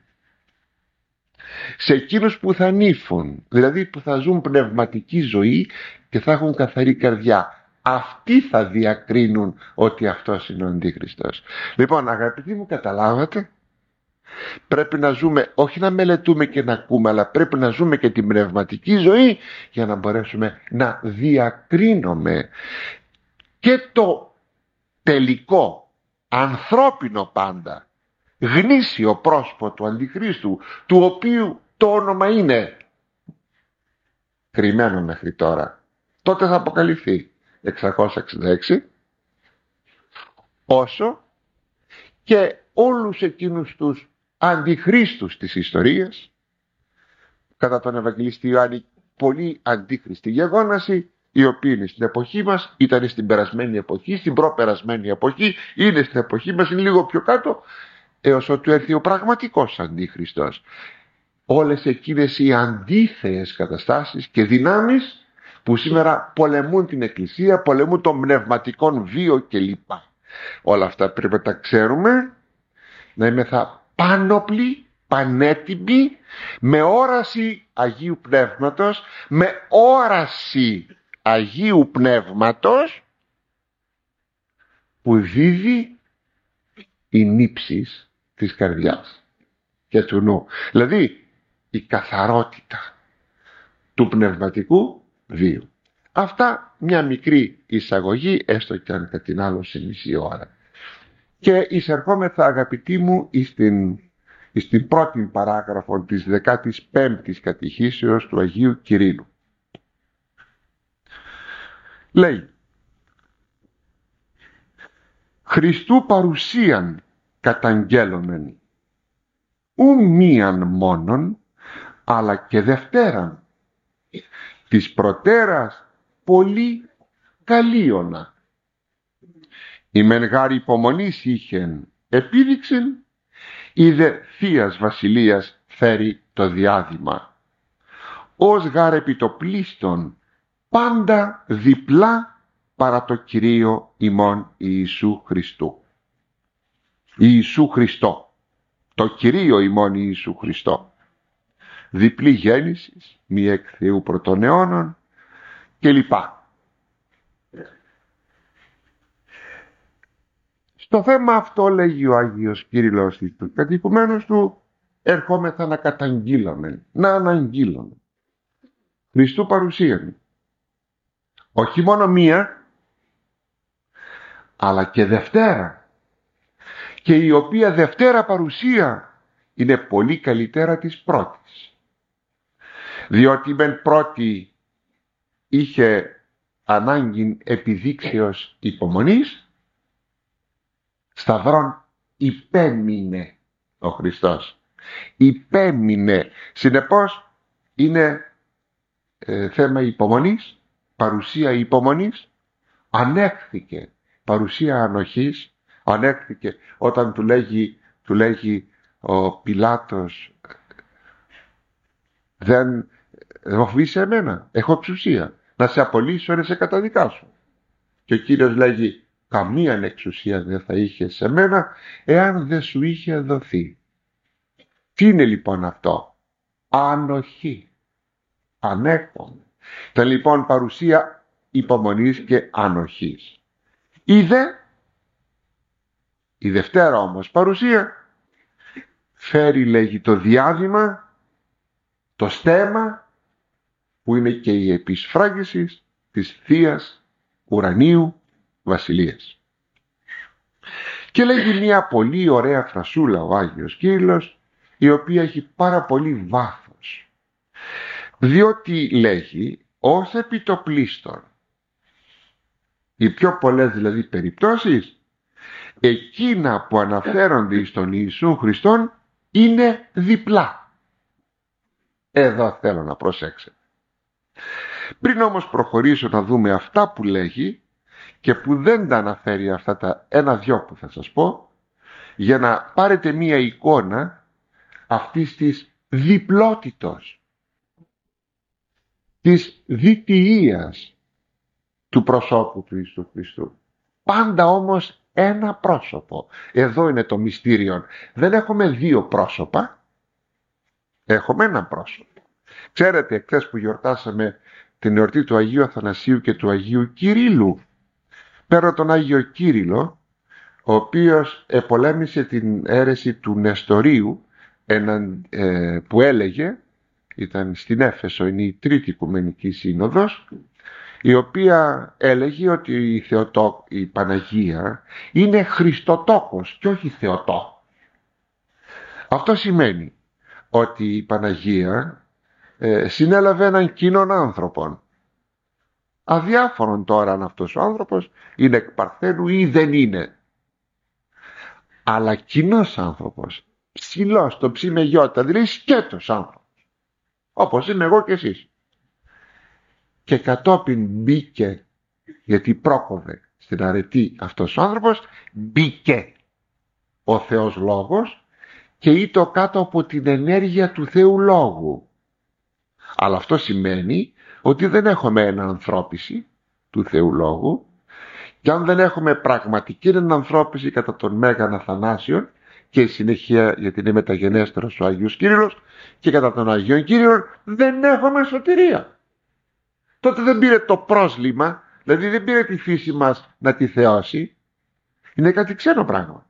Σε εκείνους που θα νύφουν, δηλαδή που θα ζουν πνευματική ζωή και θα έχουν καθαρή καρδιά, αυτοί θα διακρίνουν ότι αυτός είναι ο Αντίχριστος. Λοιπόν, αγαπητοί μου, καταλάβατε, πρέπει να ζούμε, όχι να μελετούμε και να ακούμε, αλλά πρέπει να ζούμε και την πνευματική ζωή για να μπορέσουμε να διακρίνουμε και το τελικό ανθρώπινο πάντα γνήσιο πρόσωπο του Αντιχρίστου, του οποίου το όνομα είναι κρυμμένο μέχρι τώρα. Τότε θα αποκαλυφθεί εξακόσια εξήντα έξι, όσο και όλους εκείνους τους αντιχρίστους της ιστορίας, κατά τον Ευαγγελιστή Ιωάννη πολύ αντίχριστη γεγόναση, οι οποίοι είναι στην εποχή μας, ήταν στην περασμένη εποχή, στην προπερασμένη εποχή, είναι στην εποχή μας, είναι λίγο πιο κάτω, έως ότου έρθει ο πραγματικός αντίχριστος. Όλες εκείνες οι αντίθεες καταστάσεις και δυνάμεις που σήμερα πολεμούν την Εκκλησία, πολεμούν τον πνευματικό βίο κλπ. Όλα αυτά πρέπει να τα ξέρουμε, να είμεθα πάνοπλοι, πανέτοιμοι, με όραση Αγίου Πνεύματος, με όραση Αγίου Πνεύματος που δίδει η νύψης της καρδιάς και του νου. Δηλαδή η καθαρότητα του πνευματικού βίου. Αυτά μια μικρή εισαγωγή, έστω και αν κατηνάλωσε μισή ώρα. Και εισερχόμεθα, αγαπητοί μου, στην, στην πρώτη παράγραφο της δεκάτης πέμπτης κατηχήσεως του Αγίου Κυρίλου. Λέει: Χριστού παρουσίαν καταγγέλλομεν, ου μίαν μόνον, αλλά και δευτέραν, της προτέρας πολύ καλίωνα. Η μεν γάρ υπομονής είχεν επίδειξεν, η δε θείας βασιλείας φέρει το διάδημα. Ως γάρ επί το πλήστον πάντα διπλά παρά το Κυρίο ημών Ιησού Χριστού. Ιησού Χριστό, το Κυρίο ημών Ιησού Χριστό. Διπλή γέννησης, μη εκ Θεού πρωτών αιώνων κλπ. Στο θέμα αυτό, λέγει ο Άγιος Κύριλλος του κατοικουμένους του, ερχόμεθα να καταγγείλαμε, να αναγγείλουμε Χριστού παρουσίαν. Όχι μόνο μία, αλλά και Δευτέρα. Και η οποία Δευτέρα παρουσία είναι πολύ καλύτερα της πρώτης. Διότι μεν πρώτη είχε ανάγκη επιδείξεως υπομονής, σταυρών υπέμεινε ο Χριστός. Υπέμεινε. Συνεπώς είναι ε, θέμα υπομονής, παρουσία υπομονής. Ανέχθηκε παρουσία ανοχής, ανέχθηκε όταν του λέγει, του λέγει ο Πιλάτος, δεν θα φοβήσει εμένα, έχω εξουσία να σε απολύσω, να σε καταδικάσω. Και ο Κύριος λέγει, καμία εξουσία δεν θα είχε σε μένα εάν δεν σου είχε δοθεί. Τι είναι λοιπόν αυτό? Ανοχή. Ανέχομαι. Ήταν λοιπόν παρουσία υπομονής και ανοχής. Η δε, η Δευτέρα όμως παρουσία φέρει, λέγει, το διάδημα, το στέμμα που είναι και η επισφράγιση της Θείας Ουρανίου Βασιλείας. Και λέγει μια πολύ ωραία φρασούλα ο Άγιος Κύριλλος, η οποία έχει πάρα πολύ βάθος. Διότι λέγει, ως επιτοπλίστων, οι πιο πολλές δηλαδή περιπτώσεις, εκείνα που αναφέρονται στον Ιησού Χριστόν είναι διπλά. Εδώ θέλω να προσέξετε. Πριν όμως προχωρήσω να δούμε αυτά που λέγει και που δεν τα αναφέρει αυτά τα ένα-δυο που θα σας πω, για να πάρετε μία εικόνα αυτής της διπλότητος, της διτιείας του προσώπου του Ιησού Χριστού. Πάντα όμως ένα πρόσωπο. Εδώ είναι το μυστήριο. Δεν έχουμε δύο πρόσωπα, έχουμε ένα πρόσωπο. Ξέρετε, εχθές που γιορτάσαμε την εορτή του Αγίου Αθανασίου και του Αγίου Κυρίλλου, πέρα τον Άγιο Κύριλλο, ο οποίος επολέμησε την αίρεση του Νεστορίου, έναν, ε, που έλεγε, ήταν στην Έφεσο, είναι η τρίτη Οικουμενική Σύνοδος, η οποία έλεγε ότι η, Θεοτό, η Παναγία είναι Χριστοτόκος και όχι Θεοτό. Αυτό σημαίνει ότι η Παναγία ε, συνέλαβε έναν κοινών άνθρωπον. Αδιάφορον τώρα αν αυτός ο άνθρωπος είναι εκ παρθένου ή δεν είναι. αλλά κοινός άνθρωπος, ψηλός, το ψι με γιώτα, δηλαδή σκέτος άνθρωπος, όπως είμαι εγώ και εσείς. Και κατόπιν μπήκε, γιατί πρόκοβε στην αρετή αυτός ο άνθρωπος, μπήκε ο Θεός Λόγος και ήτο κάτω από την ενέργεια του Θεού Λόγου. Αλλά αυτό σημαίνει ότι δεν έχουμε ενανθρώπιση του Θεού Λόγου, και αν δεν έχουμε πραγματική ενανθρώπιση κατά τον Μέγαν Αθανάσιον, και η συνέχεια γιατί είναι μεταγενέστερος ο Άγιος Κύριλλος, και κατά τον Αγίον Κύριον, δεν έχουμε σωτηρία. Τότε δεν πήρε το πρόσλημα, δηλαδή δεν πήρε τη φύση μας να τη θεώσει. Είναι κάτι ξένο πράγμα.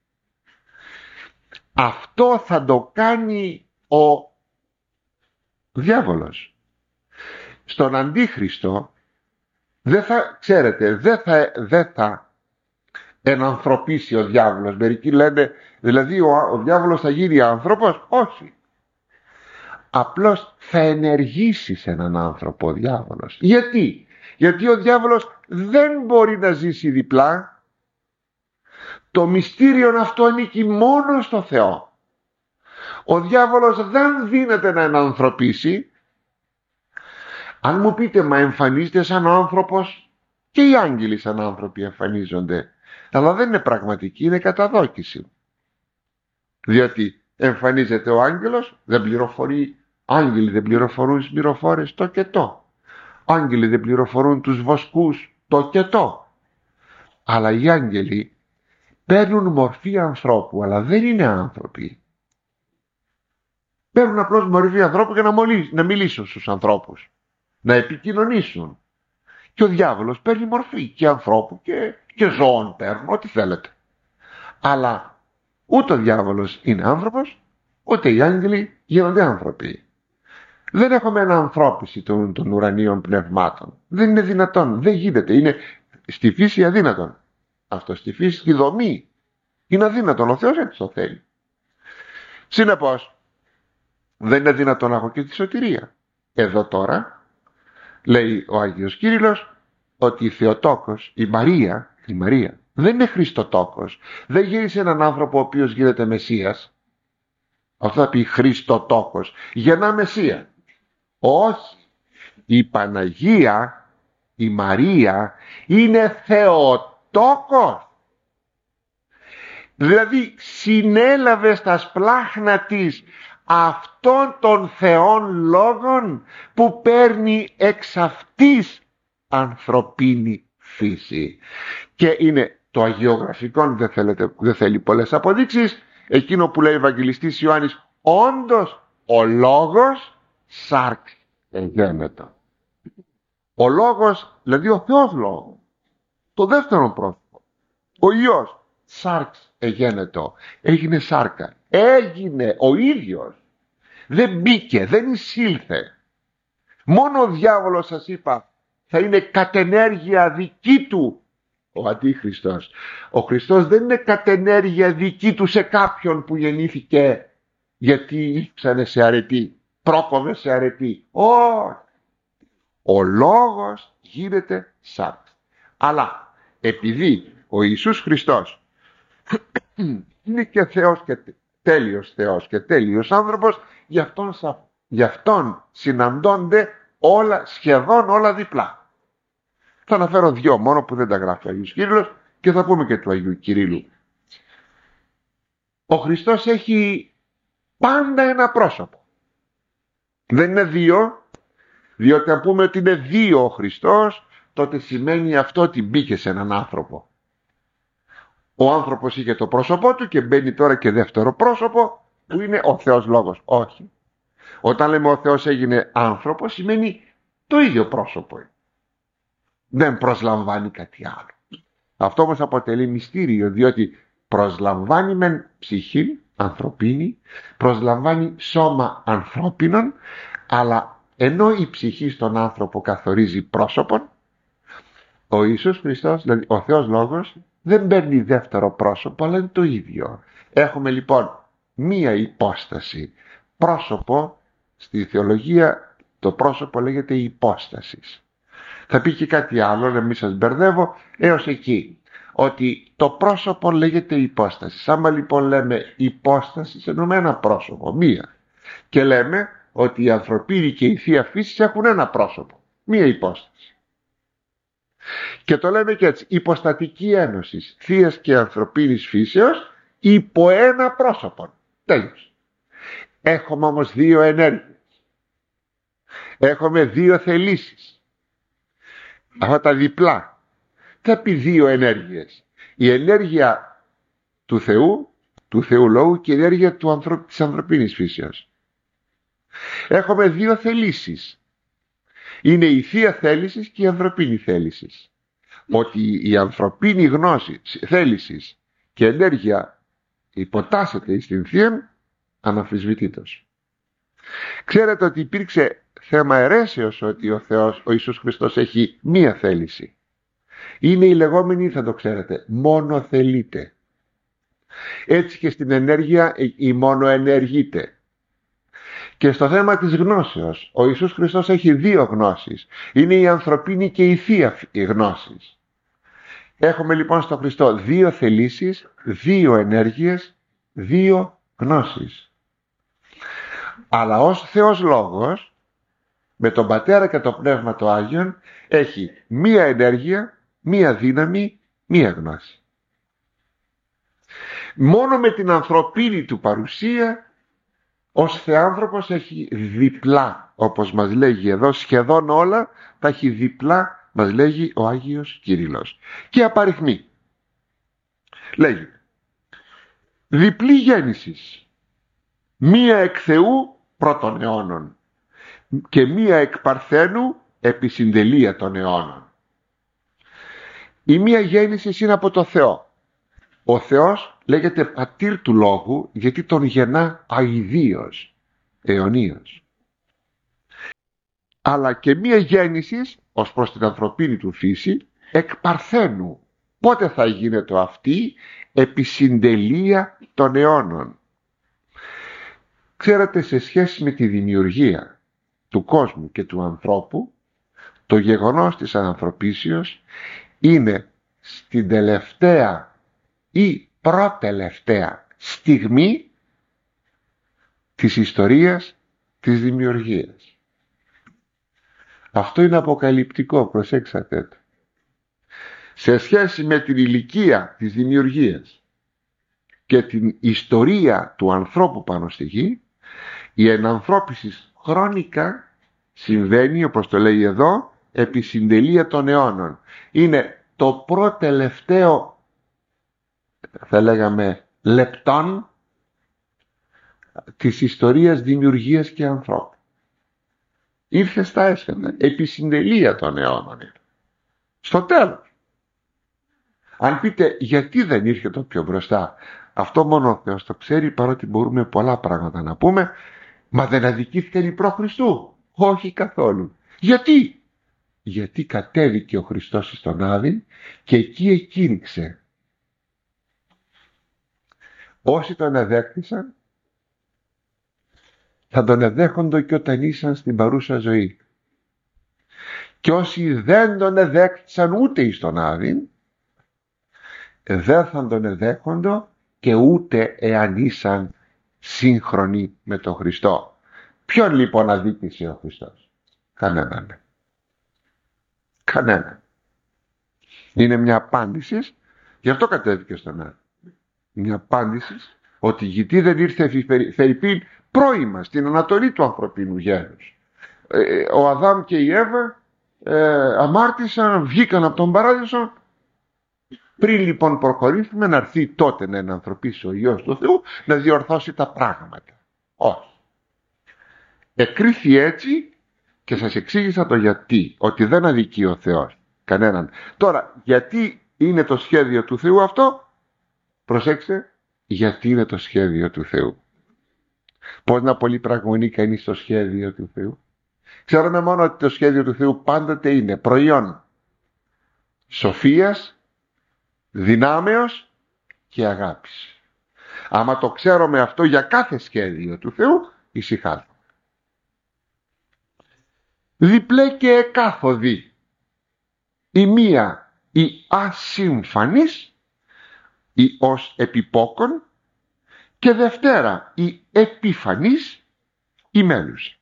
Αυτό θα το κάνει ο διάβολος. Στον Αντίχριστο δεν θα, ξέρετε, δεν θα, δεν θα ενανθρωπίσει ο διάβολος. Μερικοί λένε, δηλαδή ο, ο διάβολος θα γίνει άνθρωπος. Όχι. Απλώς θα ενεργήσει σε έναν άνθρωπο ο διάβολος. Γιατί? Γιατί ο διάβολος δεν μπορεί να ζήσει διπλά. Το μυστήριο αυτό ανήκει μόνο στο Θεό. Ο διάβολος δεν δύναται να ενανθρωπίσει. Αν μου πείτε, μα εμφανίζεται σαν άνθρωπος, και οι άγγελοι σαν άνθρωποι εμφανίζονται, αλλά δεν είναι πραγματική, είναι καταδόκιση. Διότι εμφανίζεται ο άγγελος, δεν πληροφορεί. Άγγελοι δεν πληροφορούν στις μυροφόρες το και το. Άγγελοι δεν πληροφορούν τους βοσκούς το και το. Αλλά οι άγγελοι παίρνουν μορφή ανθρώπου, αλλά δεν είναι άνθρωποι. Παίρνουν απλώς μορφή ανθρώπου για να, μολύσουν, να μιλήσουν στους ανθρώπους, να επικοινωνήσουν. Και ο διάβολος παίρνει μορφή και ανθρώπου και, και ζώων, παίρνουν ό,τι θέλετε. Αλλά ούτε ο διάβολος είναι άνθρωπος, ούτε οι άγγελοι γίνονται άνθρωποι. Δεν έχουμε ενανθρώπιση των, των ουρανίων πνευμάτων. Δεν είναι δυνατόν, δεν γίνεται. Είναι στη φύση αδύνατον. Αυτό στη φύση, στη δομή, είναι αδύνατον. Ο Θεός έτσι το θέλει. Συνεπώς, δεν είναι δυνατόν να έχω και τη σωτηρία. Εδώ τώρα λέει ο Άγιος Κύριλλος ότι η Θεοτόκος, η Μαρία, η Μαρία δεν είναι Χριστοτόκος. Δεν γύρισε έναν άνθρωπο ο οποίος γίνεται Μεσσίας. Αυτό θα πει Χριστοτόκος, γεννά Μεσσία. Όχι, η Παναγία, η Μαρία είναι Θεοτόκος. Δηλαδή συνέλαβε στα σπλάχνα της αυτών των Θεών Λόγων που παίρνει εξ αυτής ανθρωπίνη φύση. Και είναι το αγιογραφικό, δεν, θέλετε, δεν θέλει πολλές αποδείξεις, εκείνο που λέει ο Ευαγγελιστής Ιωάννης, όντως ο Λόγος σάρξ εγένετο. Ο Λόγος, δηλαδή ο Θεός Λόγος, το δεύτερο πρόσωπο, ο Υιός σάρξ εγένετο, έγινε σάρκα, έγινε ο ίδιος, δεν μπήκε, δεν εισήλθε. Μόνο ο διάβολος, σας είπα, θα είναι κατενέργεια δική του ο Αντίχριστος. Ο Χριστός δεν είναι κατενέργεια δική του σε κάποιον που γεννήθηκε γιατί ύψανε σε αρετή, πρόκοβε σε αρετή. Όχι. Ο Λόγος γίνεται σάρξ. Αλλά επειδή ο Ιησούς Χριστός είναι και Θεός και τέλειος Θεός και τέλειος άνθρωπος, γι' αυτόν, γι' αυτόν συναντώνται όλα, σχεδόν όλα διπλά. Θα αναφέρω δυο μόνο που δεν τα γράφει ο Άγιος Κύριλλος και θα πούμε και του Αγίου Κυρίλλου. Ο Χριστός έχει πάντα ένα πρόσωπο. Δεν είναι δύο, διότι αν πούμε ότι είναι δύο ο Χριστός, τότε σημαίνει αυτό ότι μπήκε σε έναν άνθρωπο. Ο άνθρωπος είχε το πρόσωπό του και μπαίνει τώρα και δεύτερο πρόσωπο που είναι ο Θεός Λόγος. Όχι. Όταν λέμε ο Θεός έγινε άνθρωπο, σημαίνει το ίδιο πρόσωπο. Δεν προσλαμβάνει κάτι άλλο. Αυτό όμως αποτελεί μυστήριο, διότι προσλαμβάνει μεν ψυχή ανθρωπίνη, προσλαμβάνει σώμα ανθρώπινων, αλλά ενώ η ψυχή στον άνθρωπο καθορίζει πρόσωπον, ο Ιησούς Χριστός, δηλαδή ο Θεός Λόγος, δεν παίρνει δεύτερο πρόσωπο, αλλά είναι το ίδιο. Έχουμε λοιπόν μία υπόσταση. Πρόσωπο, στη θεολογία το πρόσωπο λέγεται υπόστασης. Θα πει και κάτι άλλο, να μην σας μπερδεύω, έως εκεί. ότι το πρόσωπο λέγεται υπόσταση. Άμα λοιπόν λέμε υπόσταση, εννοούμε ένα πρόσωπο, μία. Και λέμε ότι η ανθρωπίνη και η θεία φύση έχουν ένα πρόσωπο, μία υπόσταση. Και το λέμε και έτσι, υποστατική ένωση θείας και ανθρωπίνης φύσεως υπό ένα πρόσωπο. Τέλος. Έχουμε όμως δύο ενέργειες. Έχουμε δύο θελήσεις. Αυτά τα διπλά. Θα πει δύο ενέργειες. Η ενέργεια του Θεού, του Θεού Λόγου, και η ενέργεια του ανθρω... της ανθρωπίνης φύσεως. Έχουμε δύο θελήσεις. Είναι η θεία θέληση και η ανθρωπίνη θέληση. Ότι η ανθρωπίνη γνώση, θέληση και ενέργεια υποτάσσεται στην θεία, αναμφισβητήτως. Ξέρετε ότι υπήρξε θέμα αιρέσεως ότι ο Θεός, ο Ιησούς Χριστός, έχει μία θέληση. Είναι η λεγόμενη, θα το ξέρετε, μόνο θελείται. Έτσι και στην ενέργεια η μόνο ενεργείται. Και στο θέμα της γνώσεως, ο Ιησούς Χριστός έχει δύο γνώσεις. Είναι η ανθρωπίνη και η θεία γνώσεις. Έχουμε λοιπόν στο Χριστό δύο θελήσεις, δύο ενέργειες, δύο γνώσεις. Αλλά ως Θεός Λόγος, με τον Πατέρα και το Πνεύμα το Άγιον, έχει μία ενέργεια, μία δύναμη, μία γνώση. Μόνο με την ανθρωπίνη του παρουσία, ως Θεάνθρωπος έχει διπλά, όπως μας λέγει εδώ, σχεδόν όλα τα έχει διπλά, μας λέγει ο Άγιος Κύριλλος. Και απαριθμεί. Λέγει, διπλή γέννησης, μία εκ Θεού πρώτων αιώνων και μία εκ Παρθένου επί συντελεία των αιώνων. Η μία γέννηση είναι από το Θεό. Ο Θεός λέγεται πατήρ του Λόγου γιατί τον γεννά αηδίως, αιωνίως. Αλλά και μία γέννηση ως προς την ανθρωπίνη του φύση εκ Παρθένου. Πότε θα γίνεται αυτή? Επί συντελεία των αιώνων. Ξέρετε, σε σχέση με τη δημιουργία του κόσμου και του ανθρώπου, το γεγονός της ανθρωπίσεως είναι στην τελευταία ή προτελευταία στιγμή της ιστορίας της δημιουργίας. Αυτό είναι αποκαλυπτικό, προσέξατε το. Σε σχέση με την ηλικία της δημιουργίας και την ιστορία του ανθρώπου πάνω στη γη, η ενανθρώπιση χρονικά συμβαίνει, όπως το λέει εδώ, επί συντελεία των αιώνων. Είναι το προτελευταίο, θα λέγαμε, λεπτόν της ιστορίας δημιουργίας και ανθρώπου. Ήρθε στα έσχατα, επί συντελεία των αιώνων. Στο τέλος. Αν πείτε γιατί δεν ήρθε το πιο μπροστά, αυτό μόνο ο Θεός το ξέρει, παρότι μπορούμε πολλά πράγματα να πούμε. Μα δεν αδικήθηκαν οι προ-Χριστού? Όχι καθόλου. Γιατί? Γιατί κατέβηκε ο Χριστός στον Άδη και εκεί εκήρυξε. Όσοι τον εδέχτησαν θα τον εδέχοντο και όταν ήσαν στην παρούσα ζωή. Και όσοι δεν τον εδέχτησαν ούτε εις τον Άδη, δεν θα τον εδέχοντο και ούτε εάν ήσαν σύγχρονοι με τον Χριστό. Ποιον λοιπόν αδίκησε ο Χριστός? Κανέναν. Κανέναν. Είναι μια απάντηση, γι' αυτό κατέβηκε στον Άδη. Μια απάντηση ότι γιατί δεν ήρθε φερειπίν πρώιμα στην ανατολή του ανθρωπίνου γένους. Ε, ο Αδάμ και η Εύα ε, αμάρτησαν, βγήκαν από τον παράδεισο. Πριν λοιπόν προχωρήσουμε να έρθει τότε να ενανθρωπίσει ο Υιός του Θεού, να διορθώσει τα πράγματα. Όχι. Εκρίθη έτσι και σας εξήγησα το γιατί. Ότι δεν αδικεί ο Θεός κανέναν. Τώρα, γιατί είναι το σχέδιο του Θεού αυτό? Προσέξτε, γιατί είναι το σχέδιο του Θεού. Πώς να πολύ πραγμονεί κανείς το σχέδιο του Θεού? Ξέρουμε μόνο ότι το σχέδιο του Θεού πάντοτε είναι προϊόν σοφίας, δυνάμεως και αγάπης. Άμα το ξέρουμε αυτό για κάθε σχέδιο του Θεού, ησυχάζουμε. Διπλέ και εκάθοδη. Η μία ή ασύμφανης ή ως επιπόκον, και Δευτέρα η επίφανης ή μέλους.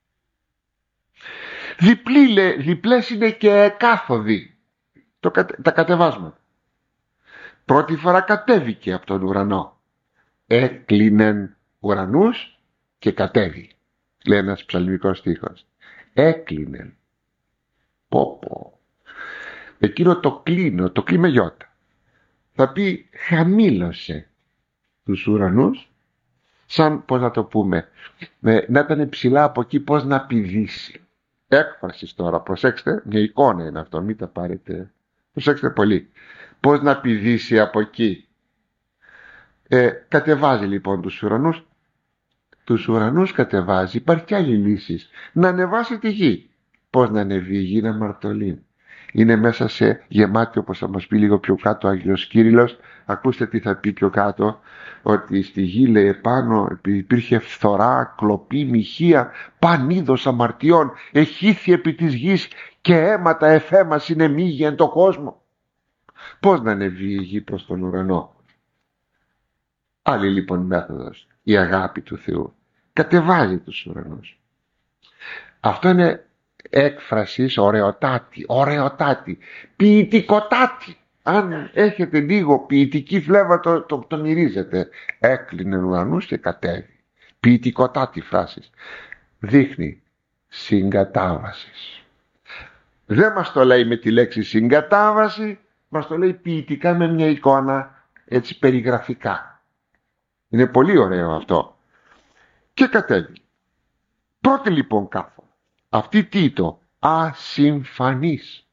Διπλή, λέ, διπλές είναι και εκάθοδοι το, τα κατεβάσματα. Πρώτη φορά κατέβηκε από τον ουρανό. Έκλεινεν ουρανούς και κατέβη, λέει ένας ψαλμικός στίχος. Έκλεινεν. Πω πω. Εκείνο το κλείνω, το κλείνω γιώτα. Θα πει χαμήλωσε τους ουρανούς, σαν, πώς να το πούμε, να ήταν ψηλά από εκεί, πώς να πηδήσει. Έκφραση τώρα, προσέξτε, μια εικόνα είναι αυτό, μην τα πάρετε, προσέξτε πολύ. Πώς να πηδήσει από εκεί. Ε, κατεβάζει λοιπόν τους ουρανούς. Τους ουρανούς κατεβάζει. Υπάρχει κι άλλη λύση. Να ανεβάσει τη γη. Πώς να ανεβεί η γη? Να μαρτωλεί. Είναι μέσα σε γεμάτη, όπως θα μας πει λίγο πιο κάτω ο Άγιος Κύριλλος. Ακούστε τι θα πει πιο κάτω, ότι στη γη, λέει, επάνω υπήρχε φθορά, κλοπή, μοιχεία, πανίδος αμαρτιών, εχήθη επί της γης και αίματα εφέμας είναι μύγη εν το κόσμο. Πώς να ανεβεί η γη προς τον ουρανό? Άλλη λοιπόν μέθοδος, η αγάπη του Θεού. Κατεβάζει τους ουρανούς. Αυτό είναι έκφρασης ωραιοτάτη, ωραιοτάτη, ποιητικοτάτη. Αν έχετε λίγο ποιητική φλέβα, το, το, το μυρίζετε. Έκλεινε ουρανούς και κατέβει. Ποιητικοτάτη φράσης. Δείχνει συγκατάβασης. Δεν μας το λέει με τη λέξη συγκατάβαση, μας το λέει ποιητικά με μια εικόνα, έτσι περιγραφικά. Είναι πολύ ωραίο αυτό. Και κατέβει. Πρώτη λοιπόν κάφο. Αυτή τι το? Ασυμφανής.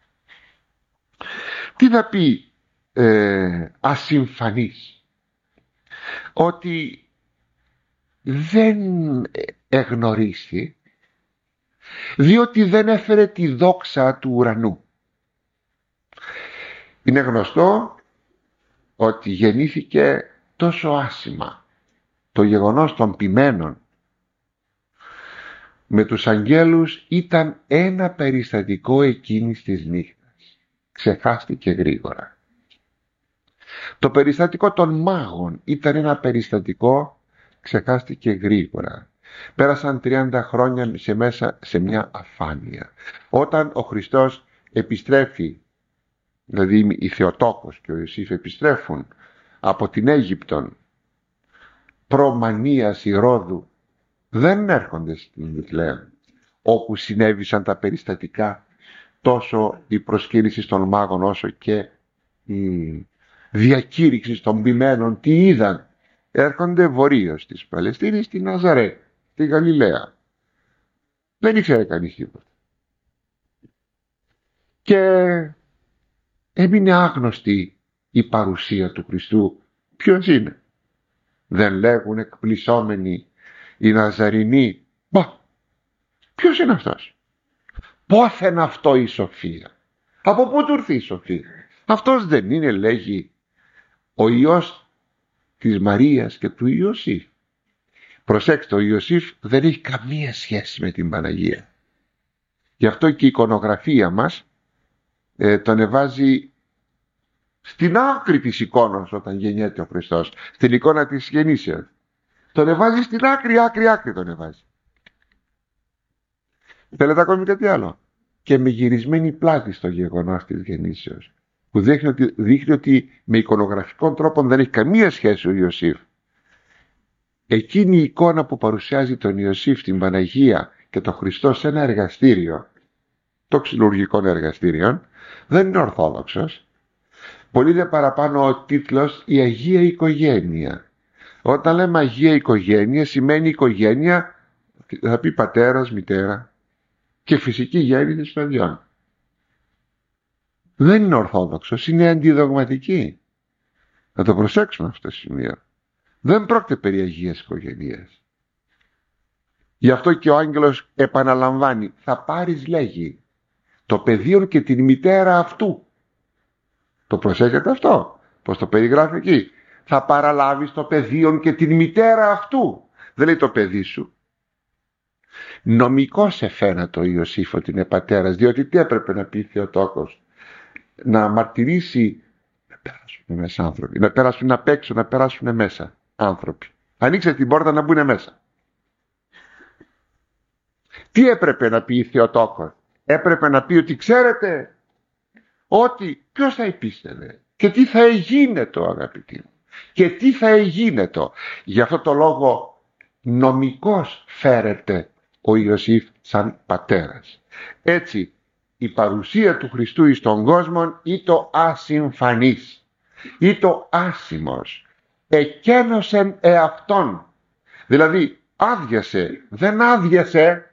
Τι θα πει ε, ασυμφανής? Ότι δεν εγνωρίσει, διότι δεν έφερε τη δόξα του ουρανού. Είναι γνωστό ότι γεννήθηκε τόσο άσημα. Το γεγονός των ποιμένων με τους αγγέλους ήταν ένα περιστατικό εκείνης της νύχτας. Ξεχάστηκε γρήγορα. Το περιστατικό των μάγων ήταν ένα περιστατικό, ξεχάστηκε γρήγορα. Πέρασαν τριάντα χρόνια σε μέσα σε μια αφάνεια. Όταν ο Χριστός επιστρέφει, δηλαδή η Θεοτόκος και ο Ιωσήφ επιστρέφουν από την Αίγυπτον προμανίας Ηρώδου, δεν έρχονται στην Βηθλεέμ, όπου συνέβησαν τα περιστατικά, τόσο η προσκύνηση των μάγων όσο και η διακήρυξη των ποιμένων. Τι είδαν? Έρχονται βορείως της Παλαιστίνης, στη Ναζαρέ, στη Γαλιλαία. Δεν ήξερε κανείς τίποτα. Και έμεινε άγνωστη η παρουσία του Χριστού. Ποιος είναι? Δεν λέγουν εκπλησόμενοι οι Ναζαρινοί, μα ποιος είναι αυτός? Πόθεν αυτό η σοφία? Από πού του ήρθε η σοφία? Αυτός δεν είναι, λέγει, ο Υιός της Μαρίας και του Ιωσήφ? Προσέξτε, ο Ιωσήφ δεν έχει καμία σχέση με την Παναγία. Γι' αυτό και η εικονογραφία μας ε, τον εβάζει στην άκρη της εικόνας όταν γεννιέται ο Χριστός, στην εικόνα της γεννήσεως. Τον εβάζει στην άκρη, άκρη, άκρη τον εβάζει. Θέλετε ακόμη κάτι άλλο? Και με γυρισμένη πλάτη στο γεγονός της γεννήσεως, που δείχνει ότι, δείχνει ότι με εικονογραφικών τρόπων δεν έχει καμία σχέση ο Ιωσήφ. Εκείνη η εικόνα που παρουσιάζει τον Ιωσήφ, την Παναγία και τον Χριστό σε ένα εργαστήριο, το ξυλουργικών εργαστήριων, δεν είναι ορθόδοξος. Πολύ δε παραπάνω ο τίτλος «Η Αγία Οικογένεια». Όταν λέμε Αγία Οικογένεια, σημαίνει οικογένεια, θα πει πατέρας, μητέρα και φυσική γέννηση παιδιών. Δεν είναι ορθόδοξος, είναι αντιδογματική. Να το προσέξουμε αυτό το σημείο. Δεν πρόκειται περί Αγίας Οικογένειας. Γι' αυτό και ο άγγελος επαναλαμβάνει, θα πάρεις, λέγει, το παιδίον και την μητέρα αυτού. Το προσέχετε αυτό, πως το περιγράφει εκεί? Θα παραλάβεις το παιδίον και την μητέρα αυτού. Δεν λέει το παιδί σου. Νομικός εφαίνεται ο Ιωσήφ ότι είναι πατέρας, διότι τι έπρεπε να πει Θεοτόκος? να μαρτυρήσει, να περάσουν μέσα άνθρωποι, να περάσουν απ' έξω, να περάσουν μέσα άνθρωποι. Ανοίξε την πόρτα να μπουν μέσα. Τι έπρεπε να πει η Θεοτόκος? Έπρεπε να πει ότι ξέρετε ότι ποιος θα υπήστευε και τι θα εγίνετο, αγαπητοί μου, και τι θα εγίνετο. Γι' αυτό το λόγο νομικός φέρεται ο Ιωσήφ σαν πατέρας. Έτσι η παρουσία του Χριστού εις τον κόσμο ή το ασυμφανής ή το άσημος εκένωσεν εαυτόν, δηλαδή άδειασε, δεν άδειασε,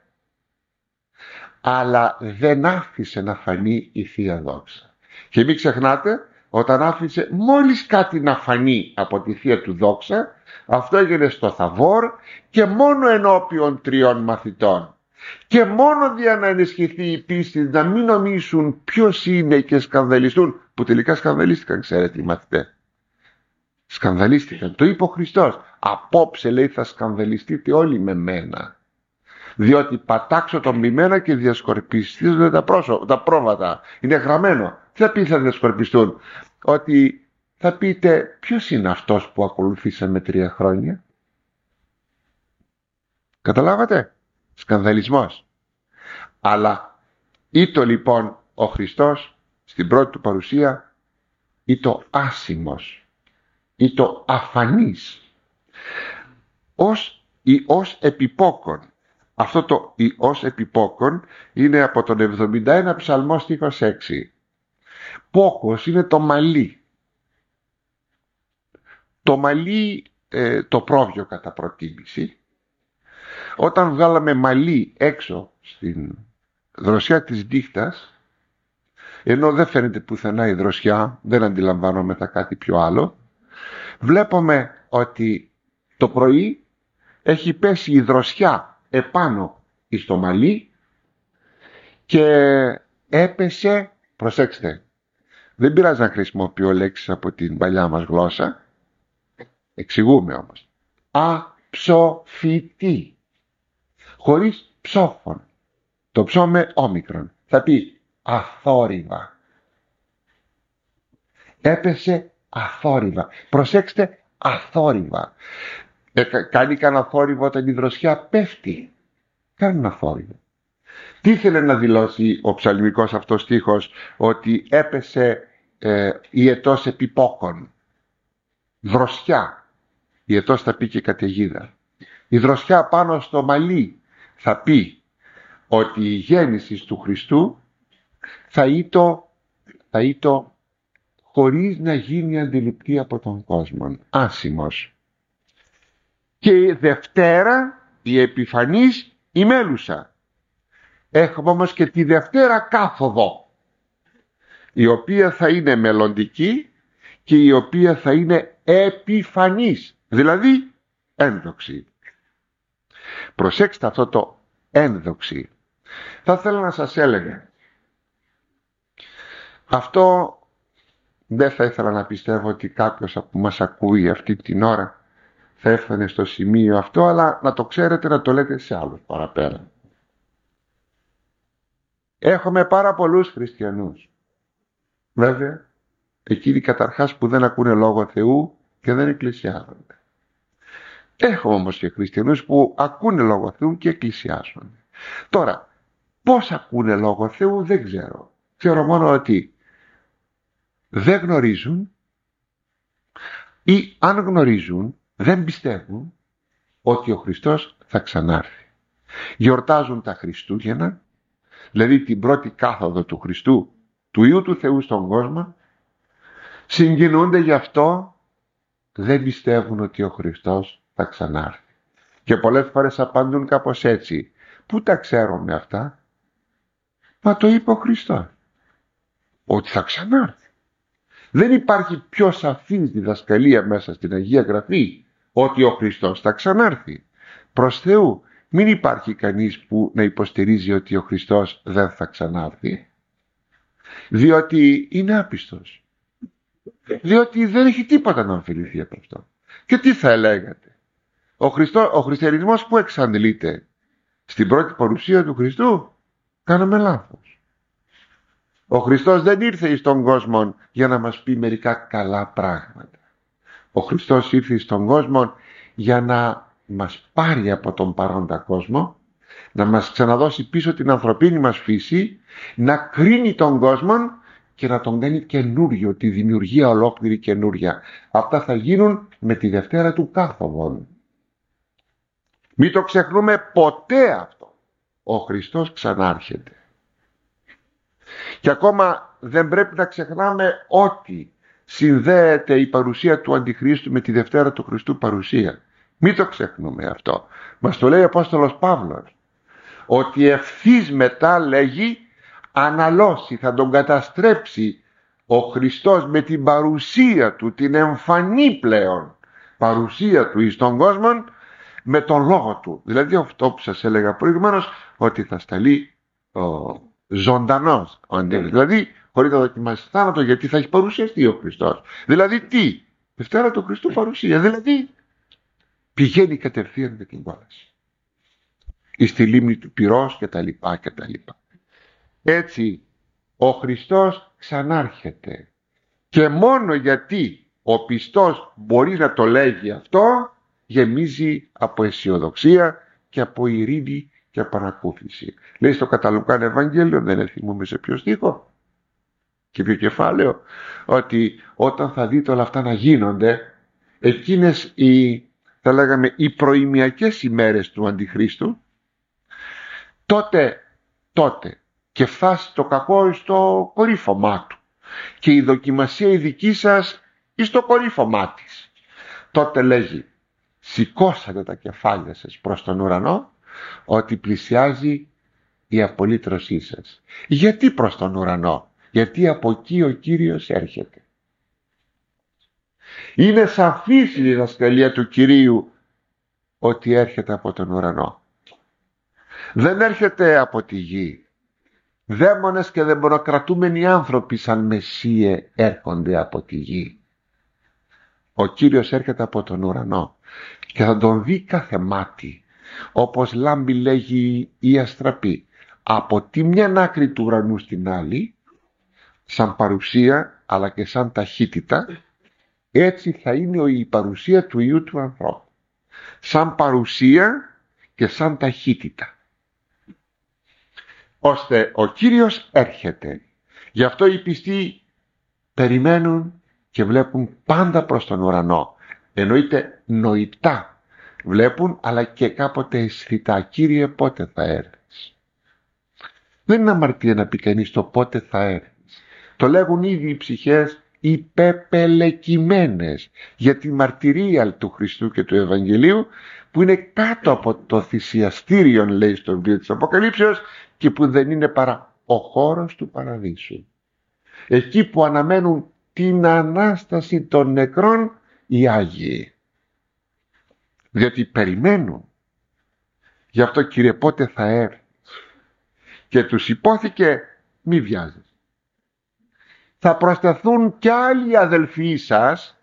αλλά δεν άφησε να φανεί η Θεία Δόξα. Και μην ξεχνάτε, όταν άφησε μόλις κάτι να φανεί από τη Θεία του Δόξα, αυτό έγινε στο Θαβόρ και μόνο ενώπιον τριών μαθητών. Και μόνο για να ενισχυθεί η πίστη, να μην νομίσουν ποιος είναι και σκανδαλιστούν, που τελικά σκανδαλίστηκαν, ξέρετε οι μαθητές. Σκανδαλίστηκαν, το είπε ο Χριστός. Απόψε λέει θα σκανδαλιστείτε όλοι με μένα, διότι πατάξω τον μημένα και διασκορπιστίζονται τα, πρόσω, τα πρόβατα. Είναι γραμμένο. Τι θα πει θα διασκορπιστούν? Ότι θα πείτε ποιος είναι αυτός που ακολουθήσαμε τρία χρόνια. Καταλάβατε? Σκανδαλισμός. Αλλά ήτο λοιπόν ο Χριστός στην πρώτη του παρουσία ήτο άσημος, ήτο αφανής, ως ή ως επιπόκον. Αυτό το «η ως επιπόκον» είναι από τον εβδομήντα ένα ψαλμό στίχος έξι. Πόκος είναι το μαλλί. Το μαλλί ε, το πρόβιο κατά προτίμηση. Όταν βγάλαμε μαλλί έξω στην δροσιά της νύχτας, ενώ δεν φαίνεται πουθενά η δροσιά, δεν αντιλαμβανόμεθα κάτι πιο άλλο, βλέπουμε ότι το πρωί έχει πέσει η δροσιά επάνω στο μαλλί και έπεσε, προσέξτε, δεν πειράζει να χρησιμοποιώ λέξεις από την παλιά μας γλώσσα, εξηγούμε όμως, αψοφυτή, χωρίς ψόφων, το ψώ με όμικρον, θα πει αθόρυβα, έπεσε αθόρυβα, προσέξτε, αθόρυβα. Ε, κάνει κανένα θόρυβο όταν η δροσιά πέφτει? Κάνει ένα θόρυβο. Τι ήθελε να δηλώσει ο ψαλμικός αυτός στίχος? Ότι έπεσε ε, η ετός επιπόκον, δροσιά. Η ετός θα πει και καταιγίδα. Η δροσιά πάνω στο μαλλί θα πει ότι η γέννηση του Χριστού θα ήτο, θα ήτο χωρίς να γίνει αντιληπτή από τον κόσμο, άσημος. Και η Δευτέρα, η επιφανής, η μέλουσα. Έχουμε όμως και τη Δευτέρα κάθοδο, η οποία θα είναι μελλοντική και η οποία θα είναι επιφανής, δηλαδή ένδοξη. Προσέξτε αυτό το ένδοξη. Θα ήθελα να σας έλεγα, αυτό δεν θα ήθελα να πιστεύω ότι κάποιος που μας ακούει αυτή την ώρα θα έφτανε στο σημείο αυτό, αλλά να το ξέρετε, να το λέτε σε άλλους παραπέρα. Έχουμε πάρα πολλούς χριστιανούς, βέβαια, εκείνοι καταρχάς που δεν ακούνε λόγο Θεού και δεν εκκλησιάζονται. Έχουμε όμως και χριστιανούς που ακούνε λόγο Θεού και εκκλησιάζονται. Τώρα, πώς ακούνε λόγο Θεού δεν ξέρω. Ξέρω μόνο ότι δεν γνωρίζουν ή αν γνωρίζουν δεν πιστεύουν ότι ο Χριστός θα ξανάρθει. Γιορτάζουν τα Χριστούγεννα, δηλαδή την πρώτη κάθοδο του Χριστού, του Υιού του Θεού στον κόσμο, συγκινούνται γι' αυτό, δεν πιστεύουν ότι ο Χριστός θα ξανάρθει. Και πολλές φορές απαντούν κάπως έτσι, πού τα ξέρουμε αυτά? Μα το είπε ο Χριστός, ότι θα ξανάρθει. Δεν υπάρχει πιο σαφής διδασκαλία μέσα στην Αγία Γραφή ότι ο Χριστός θα ξανάρθει. Προς Θεού, μην υπάρχει κανείς που να υποστηρίζει ότι ο Χριστός δεν θα ξανάρθει, διότι είναι άπιστος, διότι δεν έχει τίποτα να αμφιληθεί από αυτό. Και τι θα λέγατε? Ο, Χριστό, ο χριστιανισμός που εξαντλείται στην πρώτη παρουσία του Χριστού? Κάναμε λάθος. Ο Χριστός δεν ήρθε εις τον κόσμο για να μας πει μερικά καλά πράγματα. Ο Χριστός ήρθε στον κόσμο για να μας πάρει από τον παρόντα κόσμο, να μας ξαναδώσει πίσω την ανθρωπίνη μας φύση, να κρίνει τον κόσμο και να τον κάνει καινούριο, τη δημιουργία ολόκληρη καινούρια. Αυτά θα γίνουν με τη Δευτέρα του Κάθοδον. Μην το ξεχνούμε ποτέ αυτό. Ο Χριστός ξανάρχεται. Και ακόμα δεν πρέπει να ξεχνάμε ότι συνδέεται η παρουσία του Αντιχρίστου με τη Δευτέρα του Χριστού παρουσία. Μην το ξεχνούμε αυτό. Μας το λέει ο Απόστολος Παύλος. Ότι ευθύς μετά, λέγει, αναλώσει, θα τον καταστρέψει ο Χριστός με την παρουσία του, την εμφανή πλέον παρουσία του εις τον κόσμο, με τον λόγο του. Δηλαδή αυτό που σας έλεγα προηγουμένως, ότι θα σταλεί ο ζωντανός ο αντίληψης. Δηλαδή χωρίς να δοκιμάσει θάνατο, γιατί θα έχει παρουσιαστεί ο Χριστός. Δηλαδή τι? Δευτέρα του Χριστού παρουσία. Δηλαδή πηγαίνει κατευθείαν με την κόλαση εις τη λίμνη του Πυρός και τα λοιπά και τα λοιπά. Έτσι ο Χριστός ξανάρχεται, και μόνο γιατί ο πιστός μπορεί να το λέγει αυτό, γεμίζει από αισιοδοξία και από ειρήνη και από ανακούφιση. Λέει στο κατά Λουκάν Ευαγγέλιο, δεν θυμούμαι σε ποιο στίχο και ποιο κεφάλαιο, ότι όταν θα δείτε όλα αυτά να γίνονται, εκείνες οι, θα λέγαμε, οι προημιακές ημέρες του Αντιχρίστου, τότε, τότε και φτάσει το κακό στο κορύφωμά του και η δοκιμασία η δική σας εις το κορύφωμά της, τότε λέγει, σηκώσατε τα κεφάλια σας προς τον ουρανό, ότι πλησιάζει η απολύτρωσή σας. Γιατί προς τον ουρανό? Γιατί από εκεί ο Κύριος έρχεται. Είναι σαφής η διδασκαλία του Κυρίου ότι έρχεται από τον ουρανό. Δεν έρχεται από τη γη. Δαίμονες και δαιμονοκρατούμενοι άνθρωποι σαν Μεσσίε έρχονται από τη γη. Ο Κύριος έρχεται από τον ουρανό και θα τον δει κάθε μάτι, όπως λάμπει, λέγει η αστραπή, από τη μια άκρη του ουρανού στην άλλη, σαν παρουσία αλλά και σαν ταχύτητα. Έτσι θα είναι η παρουσία του Υιού του ανθρώπου, σαν παρουσία και σαν ταχύτητα, ώστε ο Κύριος έρχεται. Γι' αυτό οι πιστοί περιμένουν και βλέπουν πάντα προς τον ουρανό. Εννοείται νοητά βλέπουν, αλλά και κάποτε αισθητά. Κύριε, πότε θα έρθεις? Δεν είναι αμαρτία να πει κανείς το πότε θα έρθεις. Το λέγουν ήδη οι ψυχές οι πεπελεκημένες για τη μαρτυρία του Χριστού και του Ευαγγελίου, που είναι κάτω από το θυσιαστήριο, λέει στο βιβλίο της Αποκαλύψεως, και που δεν είναι παρά ο χώρος του παραδείσου. Εκεί που αναμένουν την Ανάσταση των νεκρών οι Άγιοι. Διότι περιμένουν. Γι' αυτό, Κύριε, πότε θα έρθεις? Και τους υπόθηκε, μη βιάζεσαι. Θα προσθεθούν κι άλλοι αδελφοί σας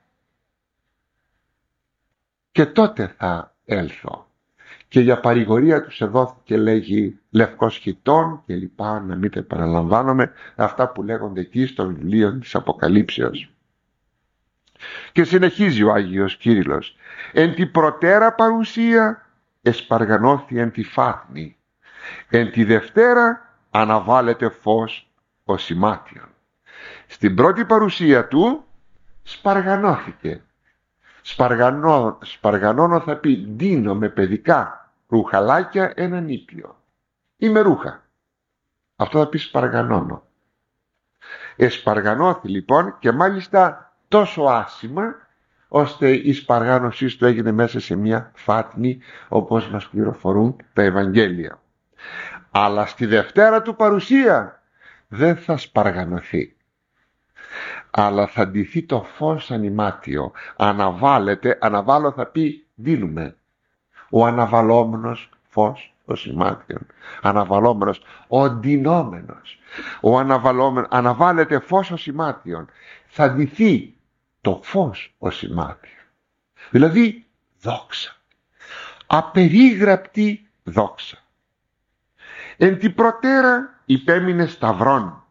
και τότε θα έλθω. Και για παρηγορία τους εδόθηκε, λέγει, λευκός χιτών και λοιπά, να μην τα επαναλαμβάνομαι, αυτά που λέγονται εκεί στο βιβλίο της Αποκαλύψεως. Και συνεχίζει ο Άγιος Κύριλλος. Εν τη προτέρα παρουσία εσπαργανώθη εν τη φάτνη. Εν τη Δευτέρα αναβάλλεται φως ο σημάτιον. Στην πρώτη παρουσία του σπαργανώθηκε. Σπαργανώ, σπαργανώνω θα πει ντύνω με παιδικά ρουχαλάκια έναν ήπιο. Είμαι ρούχα. Αυτό θα πει σπαργανώνω. Εσπαργανώθη λοιπόν, και μάλιστα τόσο άσημα, ώστε η σπαργάνωσή του έγινε μέσα σε μια φάτνη, όπως μας πληροφορούν τα Ευαγγέλια. Αλλά στη Δευτέρα του παρουσία δεν θα σπαργανωθεί, αλλά θα ντυθεί το φως ανημάτιο. Αναβάλλεται, αναβάλλω θα πει δίνουμε. Ο αναβαλλόμενος φως ο σημάτιον. Αναβαλλόμενος, ο ντυνόμενος. Ο αναβαλλόμενος, αναβάλλεται φως ο σημάτιον. Θα ντυθεί το φως ο σημάτιον. Δηλαδή δόξα. Απερίγραπτη δόξα. Εν την προτέρα υπέμεινε σταυρών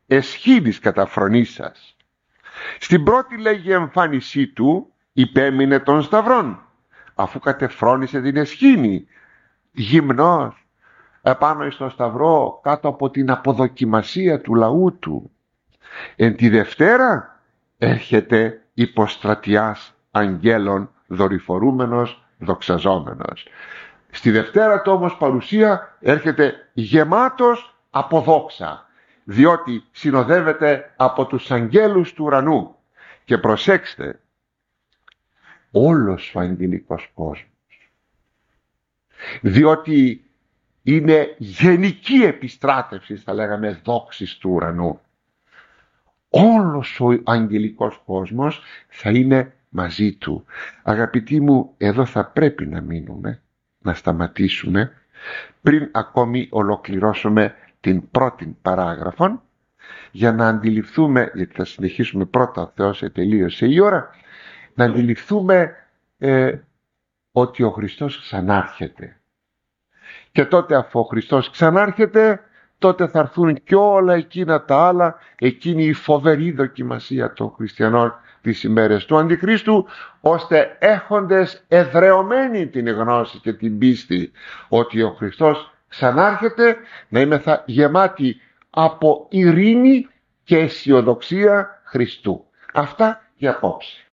εσχήνης καταφρονής σας. Στην πρώτη λέγει εμφάνισή του υπέμεινε των σταυρών, αφού κατεφρόνησε την εσχήνη γυμνός επάνω στο σταυρό, κάτω από την αποδοκιμασία του λαού του. Εν τη Δευτέρα έρχεται υποστρατιάς αγγέλων δορυφορούμενος, δοξαζόμενος. Στη Δευτέρα του όμως παρουσία έρχεται γεμάτος από δόξα, διότι συνοδεύεται από τους αγγέλους του ουρανού. Και προσέξτε, όλος ο αγγελικός κόσμος, διότι είναι γενική επιστράτευση, θα λέγαμε, δόξης του ουρανού. Όλος ο αγγελικός κόσμος θα είναι μαζί του. Αγαπητοί μου, εδώ θα πρέπει να μείνουμε, να σταματήσουμε πριν ακόμη ολοκληρώσουμε την πρώτη παράγραφο, για να αντιληφθούμε, γιατί θα συνεχίσουμε πρώτα, ο Θεός ετελείωσε η ώρα, να αντιληφθούμε ε, ότι ο Χριστός ξανάρχεται. Και τότε, αφού ο Χριστός ξανάρχεται, τότε θα έρθουν και όλα εκείνα τα άλλα, εκείνη η φοβερή δοκιμασία των χριστιανών τις ημέρες του Αντιχρίστου, ώστε έχοντες εδρεωμένη την γνώση και την πίστη ότι ο Χριστός ξανάρχεται, να είμεθα γεμάτοι από ειρήνη και αισιοδοξία Χριστού. Αυτά για απόψε.